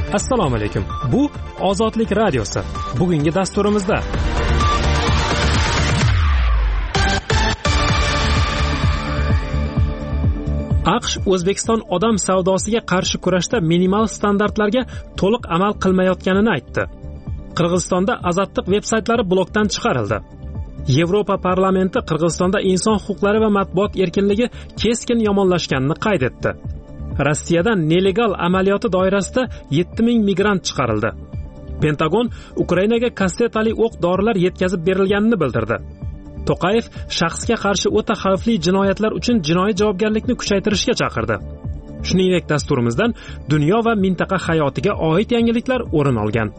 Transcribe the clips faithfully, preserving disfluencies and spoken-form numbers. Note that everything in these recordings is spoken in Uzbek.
Assalomu alaykum. Bu Ozodlik radiosi. Bugungi dasturimizda AQSh O'zbekiston odam savdosiga qarshi kurashda minimal standartlarga to'liq amal qilmayotganini aytdi. Qirg'izistonda Azadliq veb-saytlari blokdan chiqarildi. Yevropa parlamenti Qirg'izistonda inson huquqlari va matbuot erkinligi keskin yomonlashganini qayd etdi. Rossiyada nelegal amaliyoti doirasida yetti ming migrant chiqarildi. Pentagon Ukrainaga kassetali o'q-dorilar yetkazib berilganini bildirdi. To'qayev shaxsga qarshi o'ta xavfli jinoyatlar uchun jinoiy javobgarlikni kuchaytirishga chaqirdi. Shuningdek, dasturimizdan dunyo va mintaqa hayotiga oid yangiliklar o'rin olgan.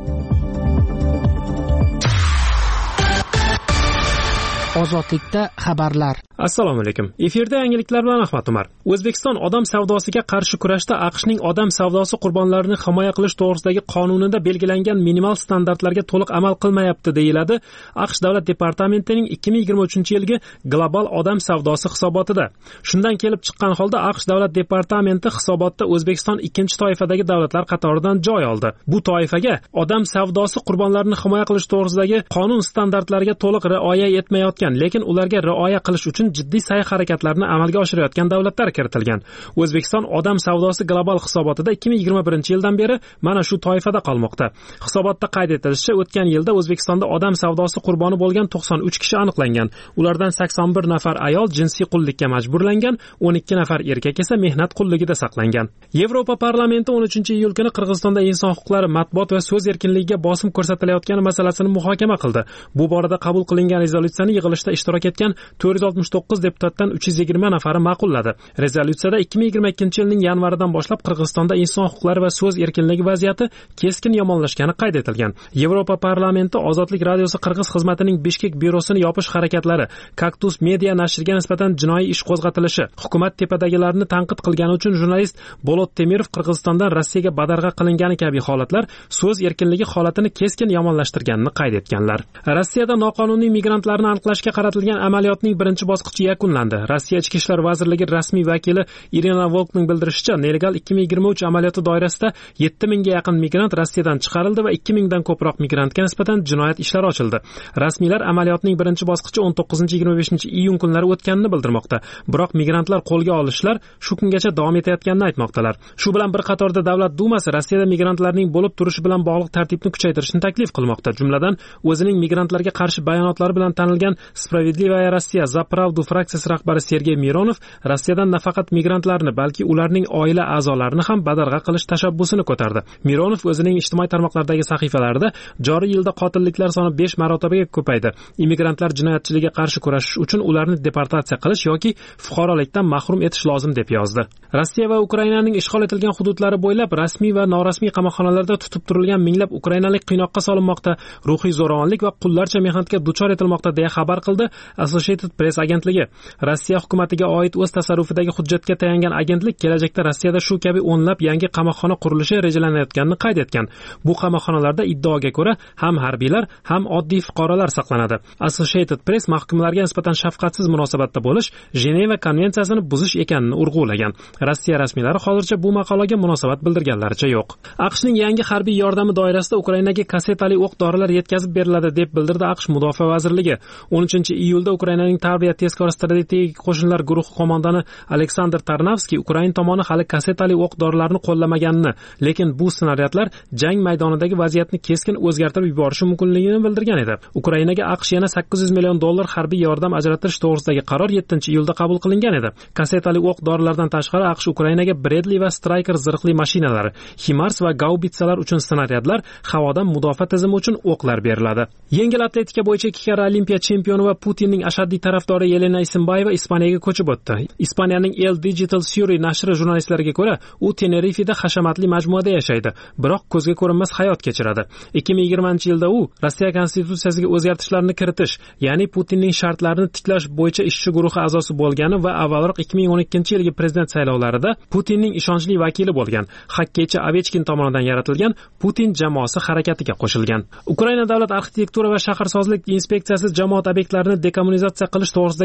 Ozodlikda xabarlar. Assalomu alaykum. Efirda yangiliklar bilan Ahmad Umar. O'zbekiston odam savdosiga qarshi kurashda AQShning odam savdosi qurbonlarini himoya qilish to'g'risidagi qonunida belgilangan minimal standartlarga to'liq amal qilmayapti, deyiladi AQSh Davlat departamentining ikki ming yigirma uchinchi yilgi global odam savdosi hisobotida. Shundan kelib chiqqan holda AQSh Davlat departamenti hisobotda O'zbekiston ikkinchi toifadagi davlatlar qatoridan joy oldi. Bu toifaga odam savdosi qurbonlarini himoya qilish to'g'risidagi qonun standartlariga to'liq rioya etmayotgan, lekin ularga rioya qilish uchun jiddiy sa'y-harakatlarni amalga oshirayotgan davlatlar kiritilgan. O'zbekiston odam savdosi global hisobotida ikki ming yigirma birinchi yildan beri mana shu toifada qolmoqda. Hisobotda qayd etilishicha, o'tgan yilda O'zbekistonda odam savdosi qurboni bo'lgan to'qson uch kishi aniqlangan. Ulardan sakson bir nafar ayol jinsiy qullikka majburlangan, o'n ikki nafar erkak esa mehnat qulligida saqlangan. Yevropa parlamenti o'n uchinchi iyul kuni Qirg'izistonda inson huquqlari, matbuot va so'z erkinligiga bosim ko'rsatilayotgani masalasini muhokama qildi. Bu borada qabul qilingan rezolyutsiyani yig'ilishda ishtirok etgan to'rt yuz oltmish to'qqiz deputatdan uch yuz yigirma nafari ma'qulladi. Rezolyutsiyada ikki ming yigirma ikkinchi yilning yanvaridan boshlab Qirg'izistonda inson huquqlari va so'z erkinligi vaziyati keskin yomonlashgani qayd etilgan. Yevropa parlamenti Ozodlik radiosi Qirg'iz xizmatining Bishkek byurosini yopish harakatlari, Kaktus media nashriga nisbatan jinoiy ish qo'zg'atilishi, hukumat tepadagilarni tanqid qilgani uchun jurnalist Bolot Temirov Qirg'izistondan Rossiyaga badarg'a qilingani kabi holatlar so'z erkinligi holatini keskin yomonlashtirganini qayd etganlar. Rossiyada noqonuniy migrantlarni aniqlashga qaratilgan amaliyotning birinchi bosqichi yakunlandi. Rossiya Ichki ishlar vazirligi rasmiy vakili Irina Volkning bildirishicha, nelegal ikki ming yigirma uch amaliyoti doirasida yetti mingga yaqin migrant Rossiyadan chiqarildi va ikki mingdan ko'proq migrantga nisbatan jinoyat ishlari ochildi. Rasmiylar amaliyotning birinchi bosqichi o'n to'qqizinchi yigirma beshinchi iyun kunlari o'tganini bildirmoqda. Biroq migrantlar qo'lga olinishlar shu kungacha davom etayotganini aytmoqdalar. Shu bilan bir qatorda Davlat dumasi Rossiyada migrantlarning bo'lib turishi bilan bog'liq tartibni kuchaytirishni taklif qilmoqda. Jumladan, o'zining migrantlarga qarshi bayonotlari bilan tanilgan Spravedlivaya Rossiya za Pravdu fraksiyasi rahbari Sergey Mironov Rossiyadan nafaqat migrantlarni, balki ularning oila a'zolarini ham badarg'a qilish tashabbusini ko'tardi. Mironov o'zining ijtimoiy tarmoqlardagi sahifalarida joriy yilda qotilliklar soni besh marotabaga ko'paydi. Immigrantlar jinoyatchiligiga qarshi kurashish uchun ularni deportatsiya qilish yoki fuqarolikdan mahrum etish lozim deb yozdi. Rossiya va Ukrainaning ishg'ol etilgan hududlari bo'ylab rasmiy va norasmiy qamoqxonalarda tutib turilgan minglab ukrainalik qiynoqqa solinmoqda, ruhiy zo'ravonlik va qullarcha mehnatga duchor etilmoqda deya xabar qildi Associated Press agentligi. Rossiya hukumatiga oid o'z tasarrufidagi hujjatga tayangan agentlik kelajakda Rossiyada shu kabi o'nlab yangi qamoqxona qurilishi rejalanayotganini qayd etgan. Bu qamoqxonalarda iddaoga ko'ra ham harbiylar, ham oddiy fuqarolar saqlanadi. Associated Press mahkumlarga nisbatan shafqatsiz munosabatda bo'lish Jeneva konvensiyasini buzish ekanini urg'ulagan. Rossiya rasmiylari hozircha bu maqolaga munosabat bildirganlaricha yo'q. AQShning yangi harbiy yordami doirasida Ukrainaga kassetali o'q-dorilar yetkazib beriladi deb bildirdi AQSh Mudofaa vazirligi. o'n uchinchi iyulda Ukrainaning Tarbiya tezkor strategik qo'shinlar guruhi qo'mondoni Aleksandr Tarnavskiy Ukraina tomoni hali kassetali o'q-dorilarni qo'llamaganini, lekin bu snaryadlar jang maydonidagi vaziyatni keskin o'zgartirib yuborishi mumkinligini bildirgan edi. Ukrainaga AQSh yana sakkiz yuz million dollar harbiy yordam ajratish to'g'risidagi qaror yettinchi iyulda qabul qilingan edi. Kassetali o'q-dorilardan tashqari AQSh Ukrainaga Bradley va Striker zirhli mashinalari, HIMARS va gaubitsalar uchun snaryadlar, havodan mudofaa tizimi uchun o'qlar beriladi. Yengil atletika bo'yicha ikki karra Olimpiya chempioni va Putinning ashaddiy tarafdori Yelena Isinbayeva Ispaniyaga ko'chib o'tdi. Ispaniyaning El Digital Suri nashri jurnalistlariga ko'ra, u Tenerifeda hashamatli majmuada yashaydi, biroq ko'zga ko'rinmas hayot kechiradi. ikki ming yigirmanchi yilda u Rossiya konstitutsiyasiga o'zgartirishlarni kiritish, ya'ni Putinning shartlarini tiklash bo'yicha ishchi guruhi a'zosi bo'lgani va avvalroq ikki ming o'n ikkinchi yilgi prezident saylovlarida Putinning ishonchli vakili bo'lgan xokkeychi Ovechkin tomonidan yaratilgan Putin jamoasi harakatiga qo'shilgan. Ukraina davlat arxitektura va shaharsozlik inspeksiyasi jamoat obyektlarini dekommunizatsiya qilish to'g'risidagi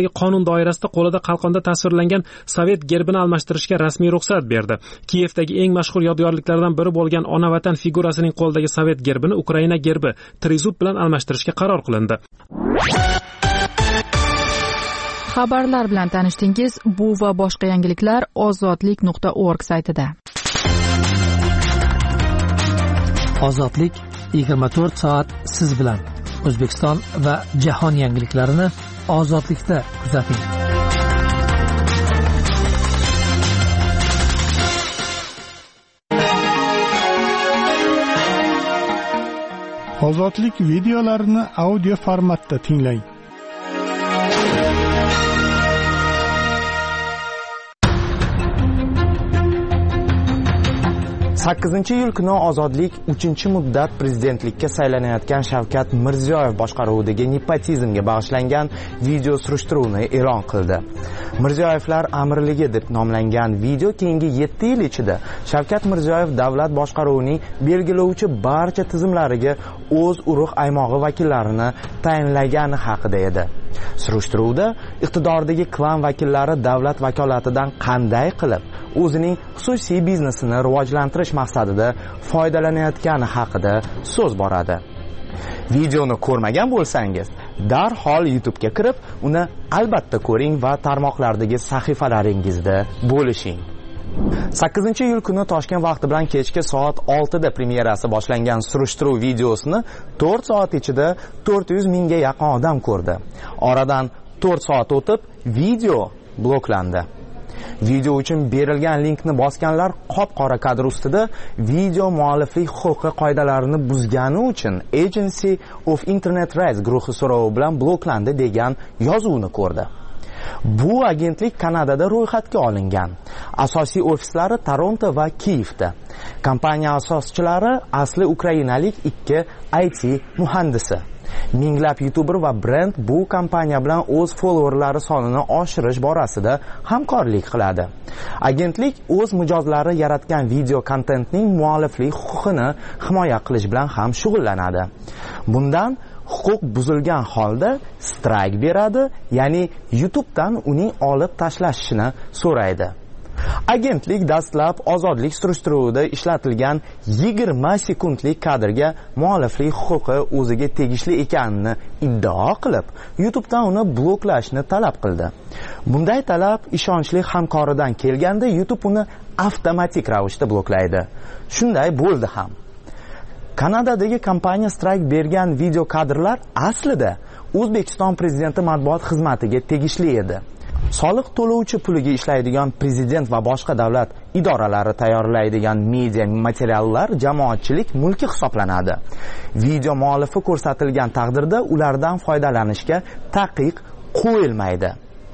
haqidagi qonun doirasida qo'lida qalqonda tasvirlangan sovet gerbini almashtirishga rasmiy ruxsat berdi. Kiyevdagi eng mashhur yodgorliklardan biri bo'lgan ona vatan figurasining qo'lidagi sovet gerbini Ukraina gerbi trizub bilan almashtirishga qaror qilindi. Xabarlar bilan tanishdingiz. Bu va boshqa yangiliklar ozodlik nuqta org saytida. Ozodlik yigirma to'rt soat siz bilan. O'zbekiston va jahon yangiliklarini ozodlikda kuzating. Ozodlik videolarini audio formatda tinglang. sakkizinchi iyul kuni Ozodlik uchinchi muddat prezidentlikka saylanayotgan Shavkat Mirziyoyev boshqaruvidagi nepotizmga bag'ishlangan video surishtiruvni e'lon qildi. Mirziyoyevlar amirligi deb nomlangan video keyingi yetti yil ichida Shavkat Mirziyoyev davlat boshqaruvining belgilovchi barcha tizimlariga o'z urug' aymog'i vakillarini tayinlagani haqida edi. Surishtiruvda iqtidordagi klan vakillari davlat vakolatidan qanday qilib o'zining xususiy biznesini rivojlantirish maqsadida foydalanayotgani haqida so'z boradi. Videoni ko'rmagan bo'lsangiz, darhol YouTube ga kirib, uni albatta ko'ring va tarmoqlardagi sahifalaringizda bo'lishing. sakkizinchi iyul kuni Toshkent vaqti bilan kechki soat oltida premyerasi boshlangan surishtiruv videosini to'rt soat ichida to'rt yuz mingga yaqin odam ko'rdi. Oradan to'rt soat o'tib video bloklandi. Video uchun berilgan linkni bosganlar qop-qora kadr ustida video mualliflik huquqi qoidalarini buzgani uchun Agency of Internet Rights guruhi so'rovi bilan bloklandi degan yozuvni ko'rdi. Bu agentlik Kanadada ro'yxatga olingan. Asosiy ofislari Toronto va Kiyevda. Kompaniya asoschilari asli ukrainalik ikki I T muhandisi. Minglab YouTuber va brend bu kompaniya bilan o'z followerlari sonini oshirish borasida hamkorlik qiladi. Agentlik o'z mijozlari yaratgan video kontentning mualliflik huquqini himoya qilish bilan ham shug'ullanadi. Bundan huquq buzilgan holda strike beradi, ya'ni YouTube'dan uning olib tashlashini so'raydi. Agentlik dastlab ozodlik surishtiruvida ishlatilgan yigirma sekundlik kadrga mualliflik huquqi o'ziga tegishli ekanini iddao qilib, YouTube'dan uni bloklashni talab qildi. Bunday talab ishonchli hamkoridan kelganda YouTube uni avtomatik ravishda bloklaydi. Shunday bo'ldi ham. Kanadadagi kompaniya strike bergan video kadrlar aslida O'zbekiston prezidenti matbuot xizmatiga tegishli edi. Soliq to'lovchi puliga ishlaydigan prezident va boshqa davlat idoralari tayyorlaydigan media materiallar jamoatchilik mulki hisoblanadi. Video muallifi ko'rsatilgan taqdirda ulardan foydalanishga taqiq qo'yilmaydi.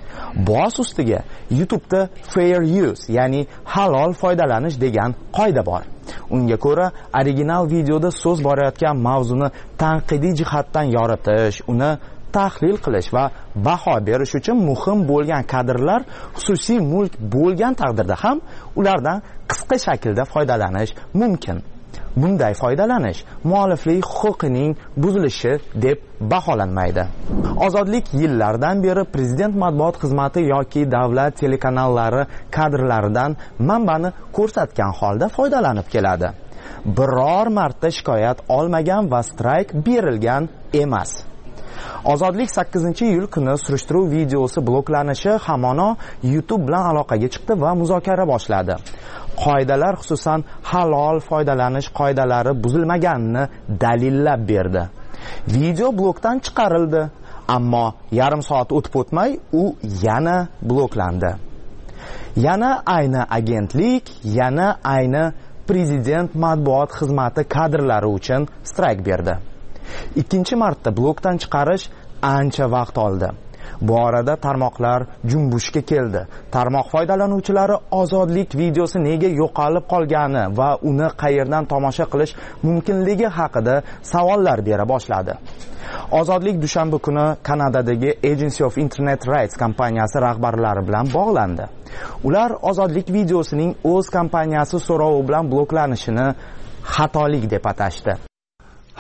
Boz ustiga YouTube'da fair use, ya'ni halol foydalanish degan qoida bor. Unga ko'ra, original videoda so'z borayotgan mavzuni tanqidiy jihatdan yoritish, uni tahlil qilish va baho berish uchun muhim bo'lgan kadrlar xususiy mulk bo'lgan taqdirda ham ulardan qisqa shaklda foydalanish mumkin. Bunday foydalanish mualliflik huquqining buzilishi deb baholanmaydi. Ozodlik yillardan beri prezident matbuot xizmati yoki davlat telekanallari kadrlaridan manbani ko'rsatgan holda foydalanib keladi. Biror marta shikoyat olmagan va strayk berilgan emas. Ozodlik sakkizinchi iyul kuni surishtiruv videosi bloklanishi hamono YouTube bilan aloqaga chiqdi va muzokara boshladi. Qoidalar, xususan halol foydalanish qoidalari buzilmaganini dalillab berdi. Video blokdan chiqarildi, ammo yarim soat o'tib o'tmay u yana bloklandi. Yana ayni agentlik, yana ayni prezident matbuot xizmati kadrlari uchun strayk berdi. Ikkinchi marta blokdan chiqarish ancha vaqt oldi. Bu orada tarmoqlar junbushga keldi. Tarmoq foydalanuvchilari ozodlik videosi nega yo'qolib qolgani va uni qayerdan tomosha qilish mumkinligi haqida savollar bera boshladi. Ozodlik dushanba kuni Kanadadagi Agency of Internet Rights kompaniyasi rahbarlari bilan bog'landi. Ular ozodlik videosining o'z kompaniyasi so'rovi bilan bloklanishini xatolik deb atashdi.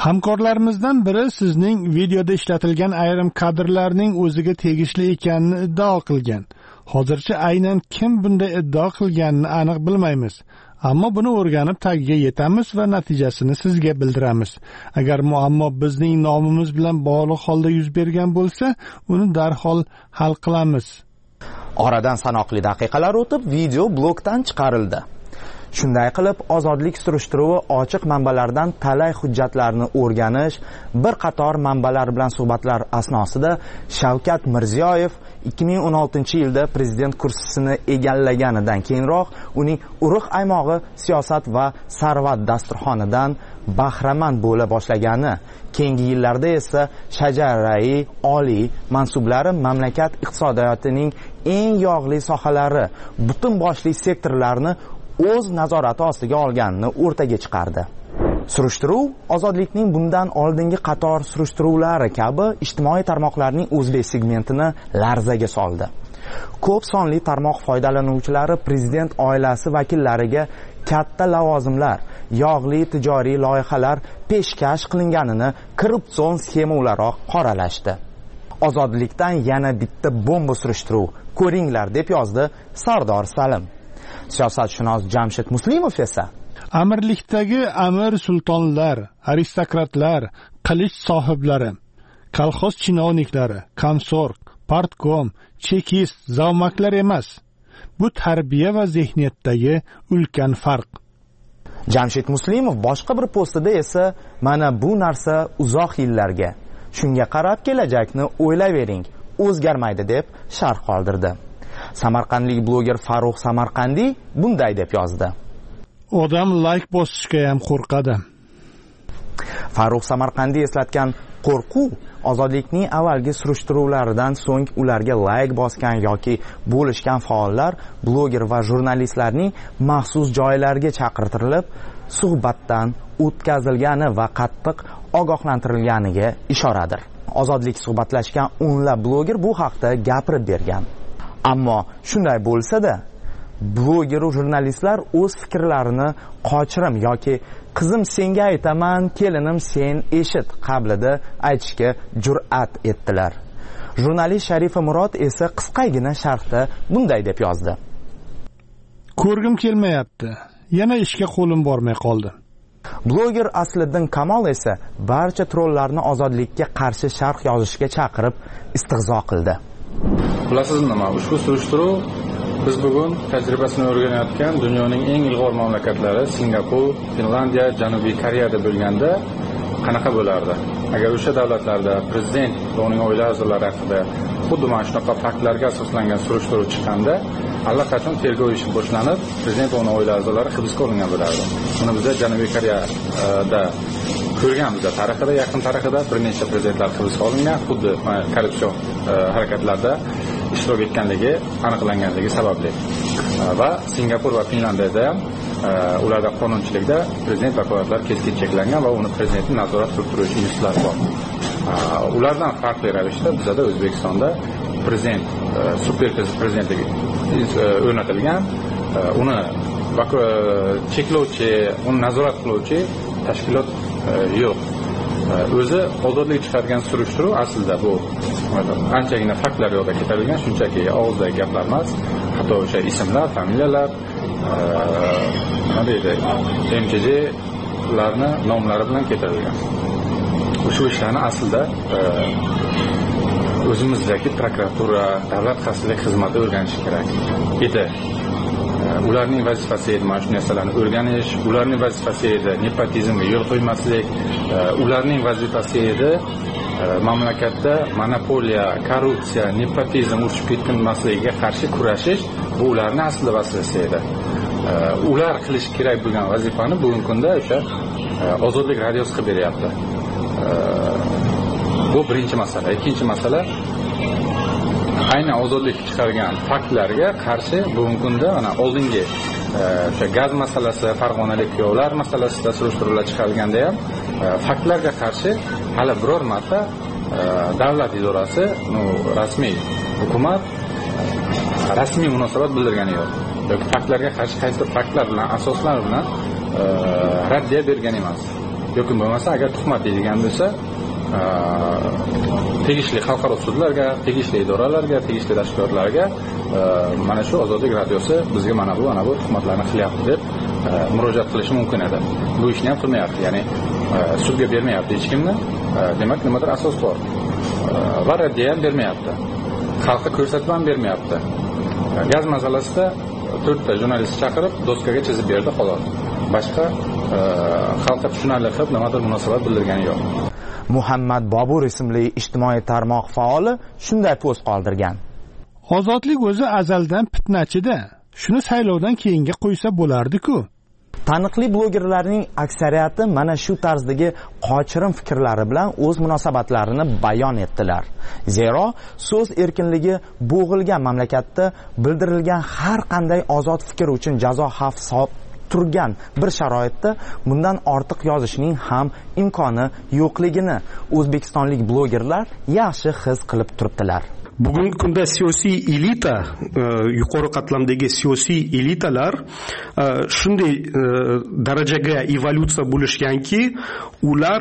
Hamkorlarimizdan biri sizning videoda ishlatilgan ayrim kadrlarning o'ziga tegishli ekanini iddao qilgan. Hozircha aynan kim bunday iddao qilganini aniq bilmaymiz. Ammo buni o'rganib tagiga yetamiz va natijasini sizga bildiramiz. Agar muammo bizning nomimiz bilan bog'liq holda yuz bergan bo'lsa, uni darhol hal qilamiz. Oradan sanoqli daqiqalar o'tib, video blokdan chiqarildi. Shunday qilib, ozodlik surishtiruvi ochiq manbalardan talay hujjatlarni o'rganish, bir qator manbalar bilan suhbatlar asnosida Shavkat Mirziyoyev ikki ming o'n oltinchi yilda prezident kursisini egallaganidan keyinroq uning urug' aymog'i siyosat va sarvat dasturxonidan bahramand bo'la boshlagani, keyingi yillarda esa shajarai oliy mansublari mamlakat iqtisodiyotining eng yog'li sohalari, butun boshli sektorlarni o'z nazorati ostiga olganini o'rtaga chiqardi. Surishtiruv ozodlikning bundan oldingi qator surishtiruvlari kabi ijtimoiy tarmoqlarning o'zbek segmentini larzaga soldi. Ko'p sonli tarmoq foydalanuvchilari prezident oilasi vakillariga katta lavozimlar, yog'li tijoriy loyihalar peshkash qilinganini korrupsion sxema o'laroq qoralashdi. Ozodlikdan yana bitta bomba surishtiruv ko'ringlar deb yozdi Sardor Salim. Siyosatshunos Jamshid Muslimov esa amirlikdagi amir sultonlar, aristokratlar, qilich sohiblari, kolxoz chinovniklari, komsorg, partkom, chekist, zavmaklar emas. Bu tarbiya va zehniyatdagi ulkan farq. Jamshid Muslimov boshqa bir postida esa mana bu narsa uzoq yillarga, shunga qarab kelajakni o'ylayvering, o'zgarmaydi deb sharh qoldirdi. Samarqandlik bloger Farruh Samarqandiy bunday deb yozdi. Odam like bosishga ham qo'rqadi. Farruh Samarqandiy eslatgan qo'rquv ozodlikning avvalgi surishtiruvlaridan so'ng ularga like bosgan yoki bo'lishgan faollar, bloger va jurnalistlarning maxsus joylarga chaqirtirilib, suhbatdan o'tkazilgani va qattiq ogohlantirilganiga ishoradir. Ozodlik suhbatlashgan o'nlab bloger bu haqda gapirib bergan. Ammo shunday bo'lsa-da, bloger va jurnalistlar o'z fikrlarini qochirim yoki qizim senga aytaman, kelinim sen eshit qablida aytishga jur'at etdilar. Jurnalist Sharifa Murod esa qisqagina sharhda bunday deb yozdi. Ko'rgim kelmayapti. Yana ishga qo'lim bormay qoldi. Bloger Asliddin Kamol esa barcha trollarni ozodlikka qarshi sharh yozishga chaqirib istihzo qildi. Bilasiz nima? Ushbu surishtiruv biz bugun tajribasini o'rganayotgan dunyoning eng ilg'or mamlakatlari Singapur, Finlandiya, Janubiy Koreyada bo'lganda qanaqa bo'lardi? Agar o'sha davlatlarda prezident va uning oila a'zolari haqida xuddi mana shunaqa faktlarga asoslangan surishtiruv chiqqanda, allaqachon tergov ishi boshlanib, prezident va uning oila a'zolari hibsga olingan bo'lardi. Buni biz Janubiy Koreyada ko'rganmiz. Tarixida, yaqin tarixida bir nechta prezidentlar hibsga olingan, xuddi korrupsion harakatlarda ishtirok etganligi aniqlanganligi sababli. Va Singapur va Finlandiyada ham ularda qonunchilikda prezident vakolatlari keskin cheklangan va uni prezidentning nazorat qilib turish institutlari bor. Ulardan farqli ravishda bizda O'zbekistonda prezident super prezidentligi o'rnatilgan, uni cheklovchi, uni nazorat qiluvchi tashkilot yo'q. O'zi ozodlik chiqargan surishtiruv aslida bu anchagina faktlar yo'lda ketabilgan, shunchaki og'izdagi gaplar emas, hatto o'sha ismlar, familiyalar, nima deydi, M J Jlarni nomlari bilan ketabilgan. Shu ishlarni aslida o'zimizdagi prokuratura, davlat xavfsizlik xizmati o'rganishi kerak edi. Ularning vazifasi edi mana shu narsalarni o'rganish, ularning vazifasi edi nepotizmga yo'l qo'ymaslik, ularning vazifasi edi mamlakatda monopoliya, korrupsiya, nepotizm urchib ketmasligiga qarshi kurashish. Bu ularning asli vazifasi edi. Ular qilish kerak bo'lgan vazifani bugungi kunda o'sha ozodlik radiosi qilib beryapti. Bu birinchi masala. Ikkinchi masala, aynan ozodlik chiqargan faktlarga qarshi bugungi kunda mana oldingi o'sha gaz masalasi, farg'onalik kuyovlar masalasida surishtiruvlar chiqarilganda ham faktlarga qarshi hali biror marta davlat idorasi, rasmiy hukumat rasmiy munosabat bildirgani yo'q. Yoki faktlarga qarshi qaysi faktlar bilan, asoslar bilan raddiya bergan emas. yoki bo'lmasa agar tuhmat deydigan bo'lsa tegishli xalqaro sudlarga, tegishli idoralarga, tegishli tashkilotlarga mana shu Ozodlik radiosi bizga mana bu mana bu tuhmatlarni qilyapti deb murojaat qilishi mumkin edi. Bu ishni ham qilmayapti, ya'ni sudga bermayapti hech kimni. Demak, nimadir asos bor. Va raddiya ham bermayapti. Xalqqa ko'rsatma ham bermayapti. Gaz masalasida to'rtta jurnalist chaqirib, doskaga chizib berdi xolos. Boshqa xalqqa tushunarli qilib nimadir munosabat bildirgani yo'q. Muhammad Bobur ismli ijtimoiy tarmoq faoli shunday post qoldirgan. Ozodlik o'zi azaldan fitnachi-da. Shuni saylovdan keyinga qo'ysa bo'lardi-ku. Taniqli blogerlarning aksariyati mana shu tarzdagi qochirim fikrlari bilan o'z munosabatlarini bayon etdilar. Zero so'z erkinligi bo'g'ilgan mamlakatda bildirilgan har qanday ozod fikr uchun jazo xavf turgan bir sharoitda bundan ortiq yozishning ham imkoni yo'qligini o'zbekistonlik blogerlar yaxshi his qilib turibdilar. Bugungi kunda siyosiy elita, yuqori qatlamdagi siyosiy elitalar shunday darajaga evolyutsiya bo'lishganki, ular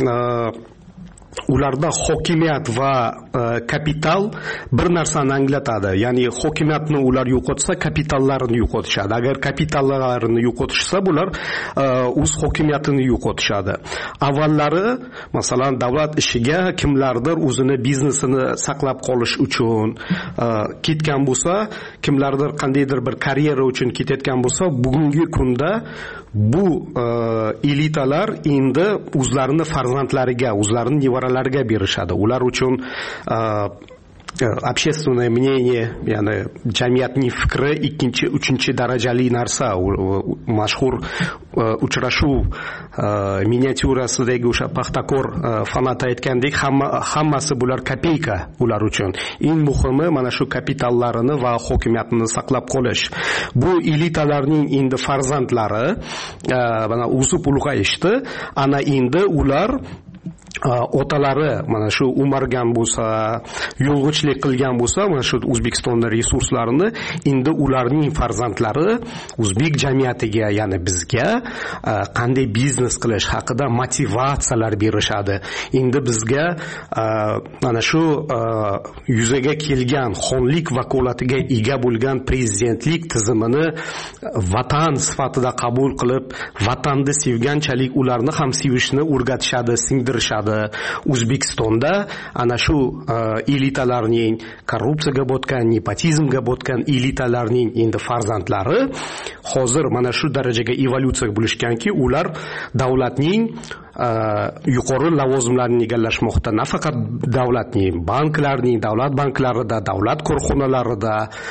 ularda hokimiyat va kapital bir narsani anglatadi. Ya'ni hokimiyatni ular yo'qotsa, kapitallarini yo'qotishadi. Agar kapitallarini yo'qotishsa, bular o'z hokimiyatini yo'qotishadi. Avvallari, masalan, davlat ishiga kimlardir o'zini biznesini saqlab qolish uchun ketgan bo'lsa, kimlardir qandaydir bir karyera uchun ketayotgan bo'lsa, bugungi kunda bu elitalar endi o'zlarini farzandlariga, o'zlarining nevaralariga berishadi. Ular uchun общественное мнение, ya'ni jamiyatning fikri ikkinchi, uchinchi darajali narsa. Mashhur uchrashuv miniatyurasidagi o'sha Paxtakor fanati aytgandek, hamma hammasi bular kopeyka ular uchun. Eng muhimi mana shu kapitallarini va hokimiyatini saqlab qolish. Bu elitalarning endi farzandlari mana o'sib ulg'ayishdi. Ana endi ular otalari mana shu umargan bo'lsa, yo'ng'ichlik qilgan bo'lsa, mana shu O'zbekistonning resurslarini endi ularning farzandlari o'zbek jamiyatiga, ya'ni bizga qanday biznes qilish haqida motivatsiyalar berishadi. Endi bizga mana shu yuzaga kelgan xonlik vakolatiga ega bo'lgan prezidentlik tizimini vatan sifatida qabul qilib, vatanni sevganchalik ularni ham sevishni o'rgatishadi, singdirishadi. O'zbekistonda ana shu elitalarning korrupsiyaga botgan, nepotizmga botgan elitalarning endi farzandlari hozir mana shu darajaga evolyutsiya bo'lishganki, ular davlatning yuqori lavozimlarini egallashmoqda. Nafaqat davlatning, banklarning, davlat banklarida, davlat korxonalarida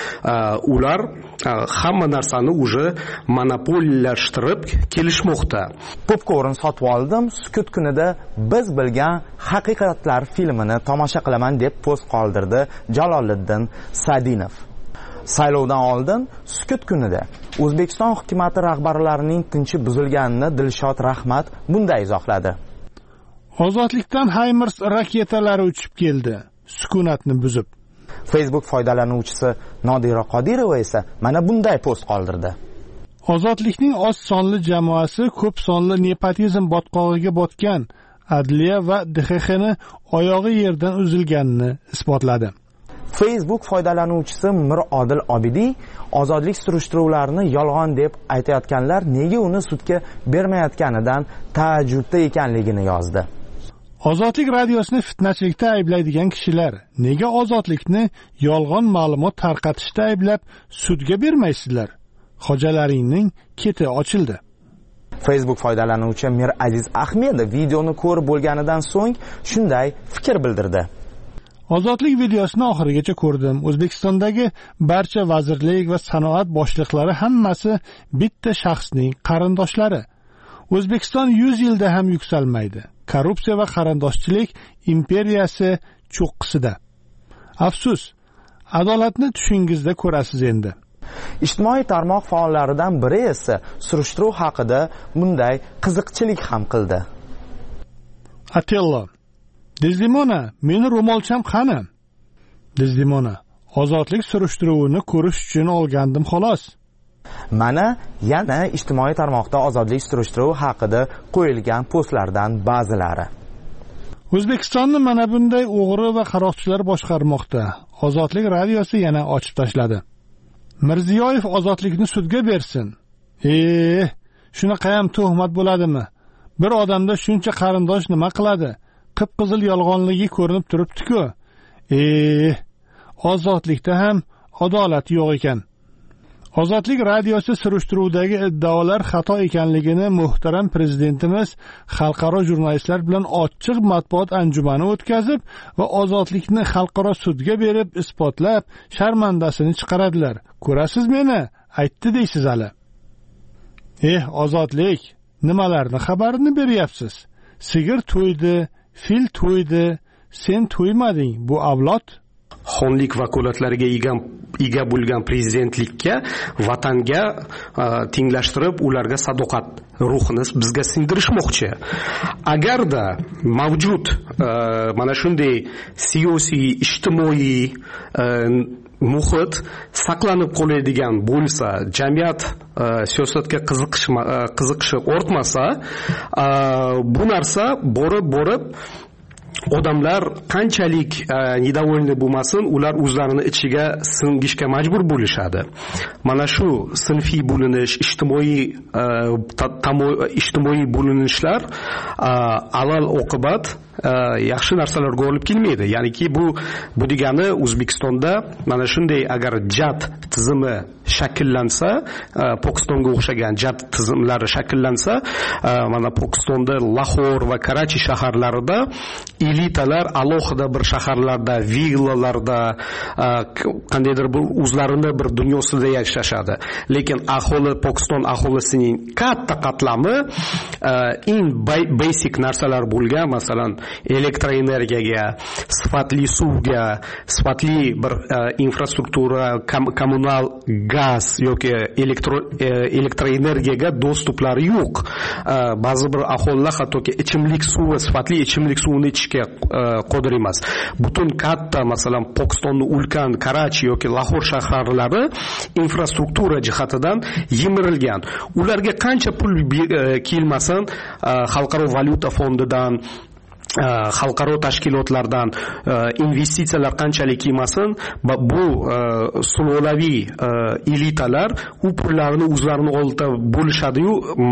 ular hamma narsani уже monopoliyalashtirib kelishmoqda. Popcorn sotib oldim, sukut kunida biz bilgan haqiqatlar filmini tomosha qilaman deb post qoldirdi Jaloliddin Sadinov. Saylovdan oldin sukut kunida O'zbekiston hukumatı rahbarlarining tinchi buzilganini Dilshod Rahmat bunday izohladi. Ozodlikdan Haymars raketalari uchib keldi, sukunatni buzib. Facebook foydalanuvchisi Nodira Qodirova esa mana bunday post qoldirdi. Ozodlikning oz sonli jamoasi ko'p sonli nepotizm botqog'iga botgan, adliya va D X X'ni oyog'i yerdan uzilganini isbotladi. Facebook foydalanuvchisi Mirodil Obidiy ozodlik surishtiruvlarini yolg'on deb aytayotganlar nega uni sudga bermayotganidan taajjubda ekanligini yozdi. Ozodlik radiosini fitnachilikda ayblaydigan kishilar nega ozodlikni yolg'on ma'lumot tarqatishda ayblab sudga bermaysizlar? Hojalaringning keti ochildi. Facebook foydalanuvchi Miraziz Ahmedov videoni ko'rib bo'lganidan so'ng shunday fikr bildirdi. Ozodlik videosini oxirigacha ko'rdim. O'zbekistondagi barcha vazirlik va sanoat boshliqlari hammasi bitta shaxsning qarindoshlari. O'zbekiston yuz yilda ham yuksalmaydi. Korrupsiya va qarindoshchilik imperiyasi cho'qqisida. Afsus, adolatni tushingizda ko'rasiz endi. Ijtimoiy tarmoq faollaridan biri esa surishtiruv haqida bunday qiziqchilik ham qildi. Atello: Dezdemona, meni ro'molcham qani? Dezdemona: ozodlik surishtiruvini ko'rish uchun olgandim xolos. Mana yana ijtimoiy tarmoqda ozodlik surishtiruvi haqida qo'yilgan postlardan ba'zilari. O'zbekistonni mana bunday o'g'ri va qaroqchilar boshqarmoqda. Ozodlik radiosi yana ochib tashladi. Mirziyoyev ozodlikni sudga bersin. E, shunaqa ham tuhmat bo'ladimi? Bir odamda shuncha qarindosh nima qiladi? Qip-qizil yolg'onligi ko'rinib turibdi-ku. E, ozodlikda ham adolat yo'q ekan. Ozodlik radiosi surishtiruvdagi iddaolar xato ekanligini muhtaram prezidentimiz xalqaro jurnalistlar bilan ochiq matbuot anjumani o'tkazib va ozodlikni xalqaro sudga berib isbotlab sharmandasini chiqaradilar. Ko'rasiz meni, aytdi deysiz hali. Eh, ozodlik, nimalarni xabarini beryapsiz? Sigir to'ydi, fil to'ydi, sen to'ymading, bu avlod. Xonlik vakolatlariga ega ega bo'lgan prezidentlikka, vatanga tenglashtirib, ularga sadoqat ruhini bizga singdirishmoqchi. Agarda mavjud mana shunday siyosiy, ijtimoiy muhit saqlanib qoladigan bo'lsa, jamiyat siyosatga qiziqish qiziqishi ortmasa, bu narsa borib borib odamlar qanchalik недовольны bo'lmasin, ular o'zlarini ichiga singishga majbur bo'lishadi. Mana shu sinfiy bo'linish, ijtimoiy ijtimoiy bo'linishlar alal oqibat yaxshi narsalarga olib kelmaydi. Ya'niki bu bu degani O'zbekistonda mana shunday agar jat tizimi shakllansa, Pokistonga o'xshagan jat tizimlari shakllansa, mana Pokistonda Lahor va Karachi shaharlarida elitalar alohida bir shaharlarda, villalarda qandaydir bir o'zlarini bir dunyosida yashashadi. Lekin aholi, Pokiston aholisining katta qatlami eng basic narsalar bo'lgan, masalan, elektroenergiyaga, sifatli suvga, sifatli bir infrastruktura, kommunal gaz yoki elektro elektroenergiyaga dostuplari yo'q. Ba'zi bir aholilar hattoki ichimlik suvi, sifatli ichimlik suvini ichishga qodir emas. Butun katta, masalan, Pokistonning ulkan Karachi yoki Lahor shaharlari infrastruktura jihatidan yemirilgan. Ularga qancha pul kelmasin, xalqaro valyuta fondidan, xalqaro tashkilotlardan investitsiyalar qanchalik kelmasin, bu sulolaviy elitalar u pullarni o'zlarini oldida bo'lishadi-yu,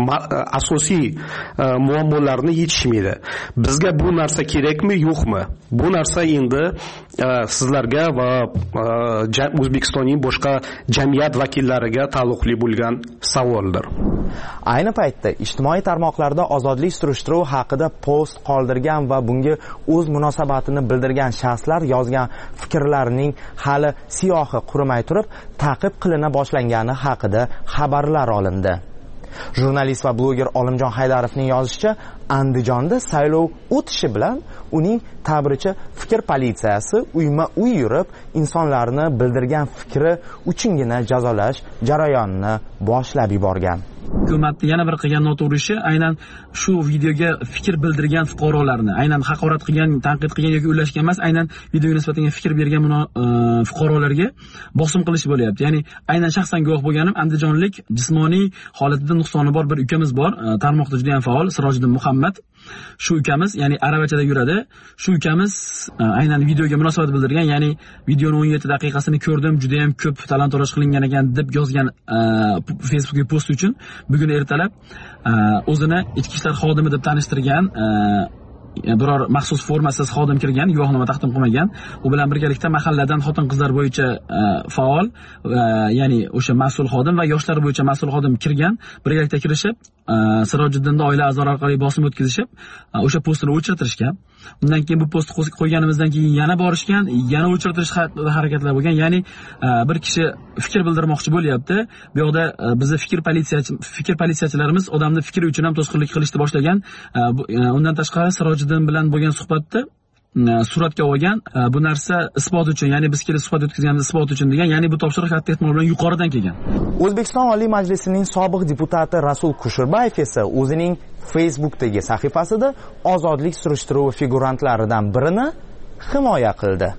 asosiy muammolarni yechishmaydi. Bizga bu narsa kerakmi, yo'qmi? Bu narsa endi sizlarga va O'zbekistonning boshqa jamiyat vakillariga taalluqli bo'lgan savoldir. Ayni paytda ijtimoiy tarmoqlarda ozodlik surishtiruvi haqida post qoldirgan va bunga o'z munosabatini bildirgan shaxslar yozgan fikrlarining hali siyohi qurimay turib ta'qib qilina boshlangani haqida xabarlar olindi. Jurnalist va bloger Olimjon Haydarovning yozishicha, Andijonda saylov o'tishi bilan uning ta'biricha fikr politsiyasi uyma-uy yurib, insonlarni bildirgan fikri uchungina jazolash jarayonini boshlab yuborgan. Hukumatning yana bir qilgan noto'g'ri ishi aynan shu videoga fikr bildirgan fuqarolarni, aynan haqorat qilgan, tanqid qilgan yoki ulashgan emas, aynan videoga nisbatan fikr bergan fuqarolarga bosim qilish bo'lyapti. Ya'ni aynan shaxsan guvoh bo'lganim, andijonlik jismoniy holatida nuqsoni bor bir ukamiz bor, tarmoqda juda ham faol, Sirojiddin Muhammad. Shu ukamiz, ya'ni aravachada yuradi. Shu ukamiz aynan videoga munosabat bildirgan, ya'ni videoning o'n yetti daqiqasini ko'rdim, juda ham ko'p talon-toroj qilingan ekan deb yozgan Facebookga post uchun bugun ertalab o'zini ichki ishlar xodimi deb tanishtirgan, biror maxsus formasiz xodim kirgan, guvohnoma taqdim qilmagan. U bilan birgalikda mahalladan xotin-qizlar bo'yicha faol, ya'ni o'sha mas'ul xodim va yoshlar bo'yicha mas'ul xodim kirgan, birgalikda kirishib, Sirojiddinda oila a'zolari orqali bosim o'tkazishib, o'sha postini o'chirtirishgan. Undan keyin bu postni qo'yganimizdan keyin yana borishgan, yana o'chirtirish harakatlari bo'lgan. Ya'ni bir kishi fikr bildirmoqchi bo'lyapti. Bu yoqda bizning fikr politsiyachi fikr politsiyachilarimiz odamni fikri uchun ham to'sqinlik qilishni boshlagan. Undan tashqari Sirojiddin bilan bo'lgan suhbatda suratga olgan, bu narsa isbot uchun, ya'ni biz kelib suhbat o'tkazganimiz isbot uchun degan, ya'ni bu topshiriq katta ehtimol bilan yuqoridan kelgan. O'zbekiston Oliy Majlisining sobiq deputati Rasul Kushurbayev esa o'zining Facebook'dagi sahifasida ozodlik surishtiruvi figurantlaridan birini himoya qildi.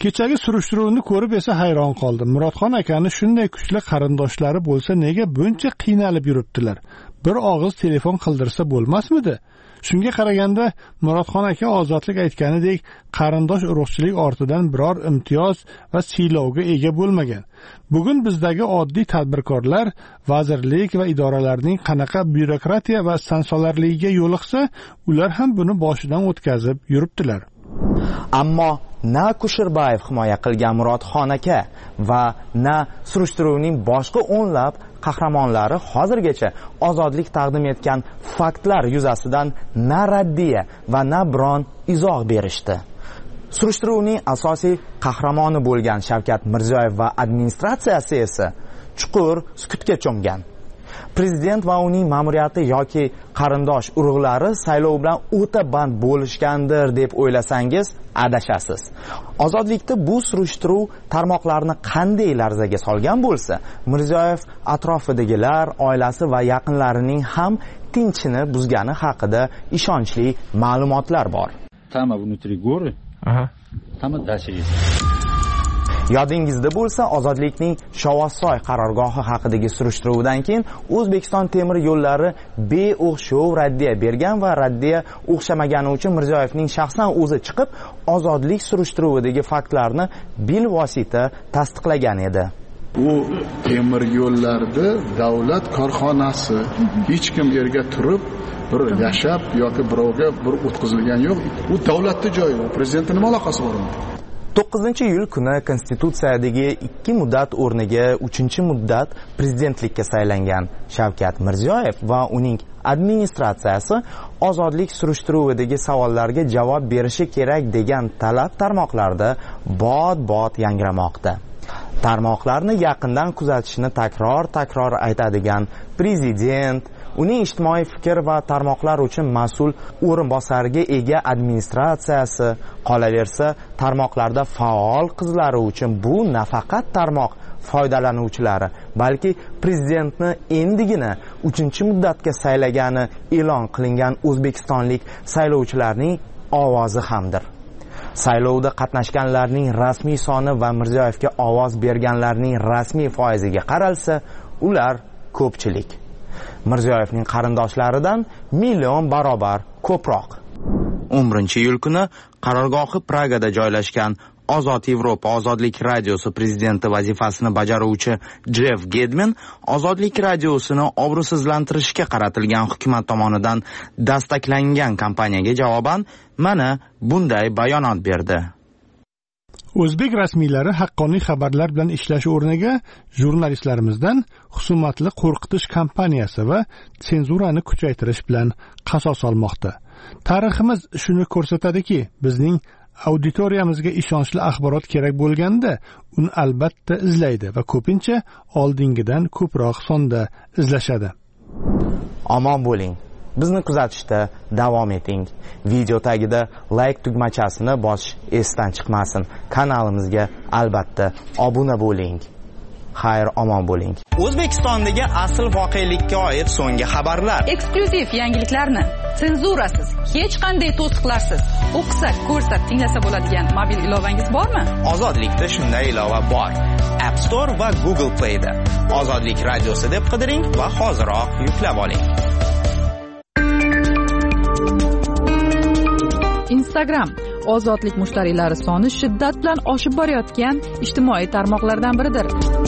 Kechagi surishtiruvni ko'rib esa hayron qoldim. Murodxon akani shunday kuchli qarindoshlari bo'lsa, nega buncha qiynalib yuribdilar? Bir og'iz telefon qildirsa bo'lmasmidi? Shunga qaraganda Murodxon aka Ozodlik aytganidek, qarindosh urug'chilik ortidan biror imtiyoz va siylovga ega bo'lmagan. Bugun bizdagi oddiy tadbirkorlar vazirlik va idoralarning qanaqa byurokratiya va sansolarligiga yo'liqsa, ular ham buni boshidan o'tkazib yuribdilar. Ammo na Kusherbayev himoya qilgan Murodxon aka va na surishtiruvning boshqa o'nlab qahramonlari hozirgacha Ozodlik taqdim etgan faktlar yuzasidan na raddiya va na biron izoh berishdi. Surishtiruvning asosiy qahramoni bo'lgan Shavkat Mirziyoyev va administratsiyasi esa chuqur sukutga cho'mgan. Prezident va uning ma'muriyati yoki qarindosh urug'lari saylov bilan o'ta band bo'lishgandir deb o'ylasangiz adashasiz. Ozodlikda bu surishtiruv tarmoqlarini qanday larzaga solgan bo'lsa, Mirziyoyev atrofidagilar, oilasi va yaqinlarining ham tinchini buzgani haqida ishonchli ma'lumotlar bor. Tama внутри горы. Aha. Tama dashig. Yodingizda bo'lsa, Ozodlikning Shovossoy qarorgohi haqidagi surishtiruvdan keyin O'zbekiston temir yo'llari beo'xshov raddiya bergan va raddiya o'xshamagani uchun Mirziyoyevning shaxsan o'zi chiqib, Ozodlik surishtiruvidagi faktlarni bilvosita tasdiqlagan edi. U temir yo'llarda davlat korxonasi, hech kim yerga turib bir yashab yoki birovga bir o'tkazilgan yo'q. U davlatning joyi, u prezidentning nima aloqasi bor unda? to'qqizinchi iyul kuni Konstitutsiyadagi ikki muddat o'rniga uchinchi muddat prezidentlikka saylangan Shavkat Mirziyoyev va uning administratsiyasi Ozodlik surishtiruvidagi savollarga javob berishi kerak degan talab tarmoqlarda bot-bot yangramoqda. Tarmoqlarni yaqindan kuzatishni takror-takror aytadigan prezident, uning ijtimoiy fikr va tarmoqlar uchun mas'ul o'rinbosariga ega administratsiyasi, qolaversa tarmoqlarda faol qizlari uchun bu nafaqat tarmoq foydalanuvchilari, balki prezidentni endigina uchinchi muddatga saylagani e'lon qilingan o'zbekistonlik saylovchilarning ovozi hamdir. Saylovda qatnashganlarning rasmiy soni va Mirziyoyevga ovoz berganlarning rasmiy foiziga qaralsa, ular ko'pchilik. Mirziyoyevning qarindoshlaridan million barobar ko'proq. o'n birinchi iyul kuni qarorgohi Pragada joylashgan Ozod Yevropa Ozodlik radiosi prezidenti vazifasini bajaruvchi Jeff Gedman Ozodlik radiosini obro'sizlantirishga qaratilgan hukumat tomonidan dastaklangan kampaniyaga javoban mana bunday bayonot berdi. O'zbek rasmiylari haqqoniy xabarlar bilan ishlash o'rniga jurnalistlarimizdan husumatli qo'rqitish kampaniyasi va senzurani kuchaytirish bilan qasos olmoqda. Tariximiz shuni ko'rsatadiki, bizning auditoriyamizga ishonchli axborot kerak bo'lganda, uni albatta izlaydi va ko'pincha oldingidan ko'proq sonda izlashadi. Omon bo'ling. Bizni kuzatishda davom eting. Video tagida like tugmachasini bosish esdan chiqmasin. Kanalimizga albatta obuna bo'ling. Xayr, omon bo'ling. O'zbekistondagi asl voqelikka oid so'nggi xabarlar. Eksklyuziv yangiliklarni senzurasiz, hech qanday to'siqlarsiz o'qisak, ko'rsak, tinglasa bo'ladigan mobil ilovangiz bormi? Ozodlikda shunday ilova bor. App Store va Google Play da Ozodlik radiosi deb qidiring va hoziroq yuklab oling. Instagram Ozodlik mushtariylari soni shiddat bilan oshib borayotgan ijtimoiy tarmoqlardan biridir.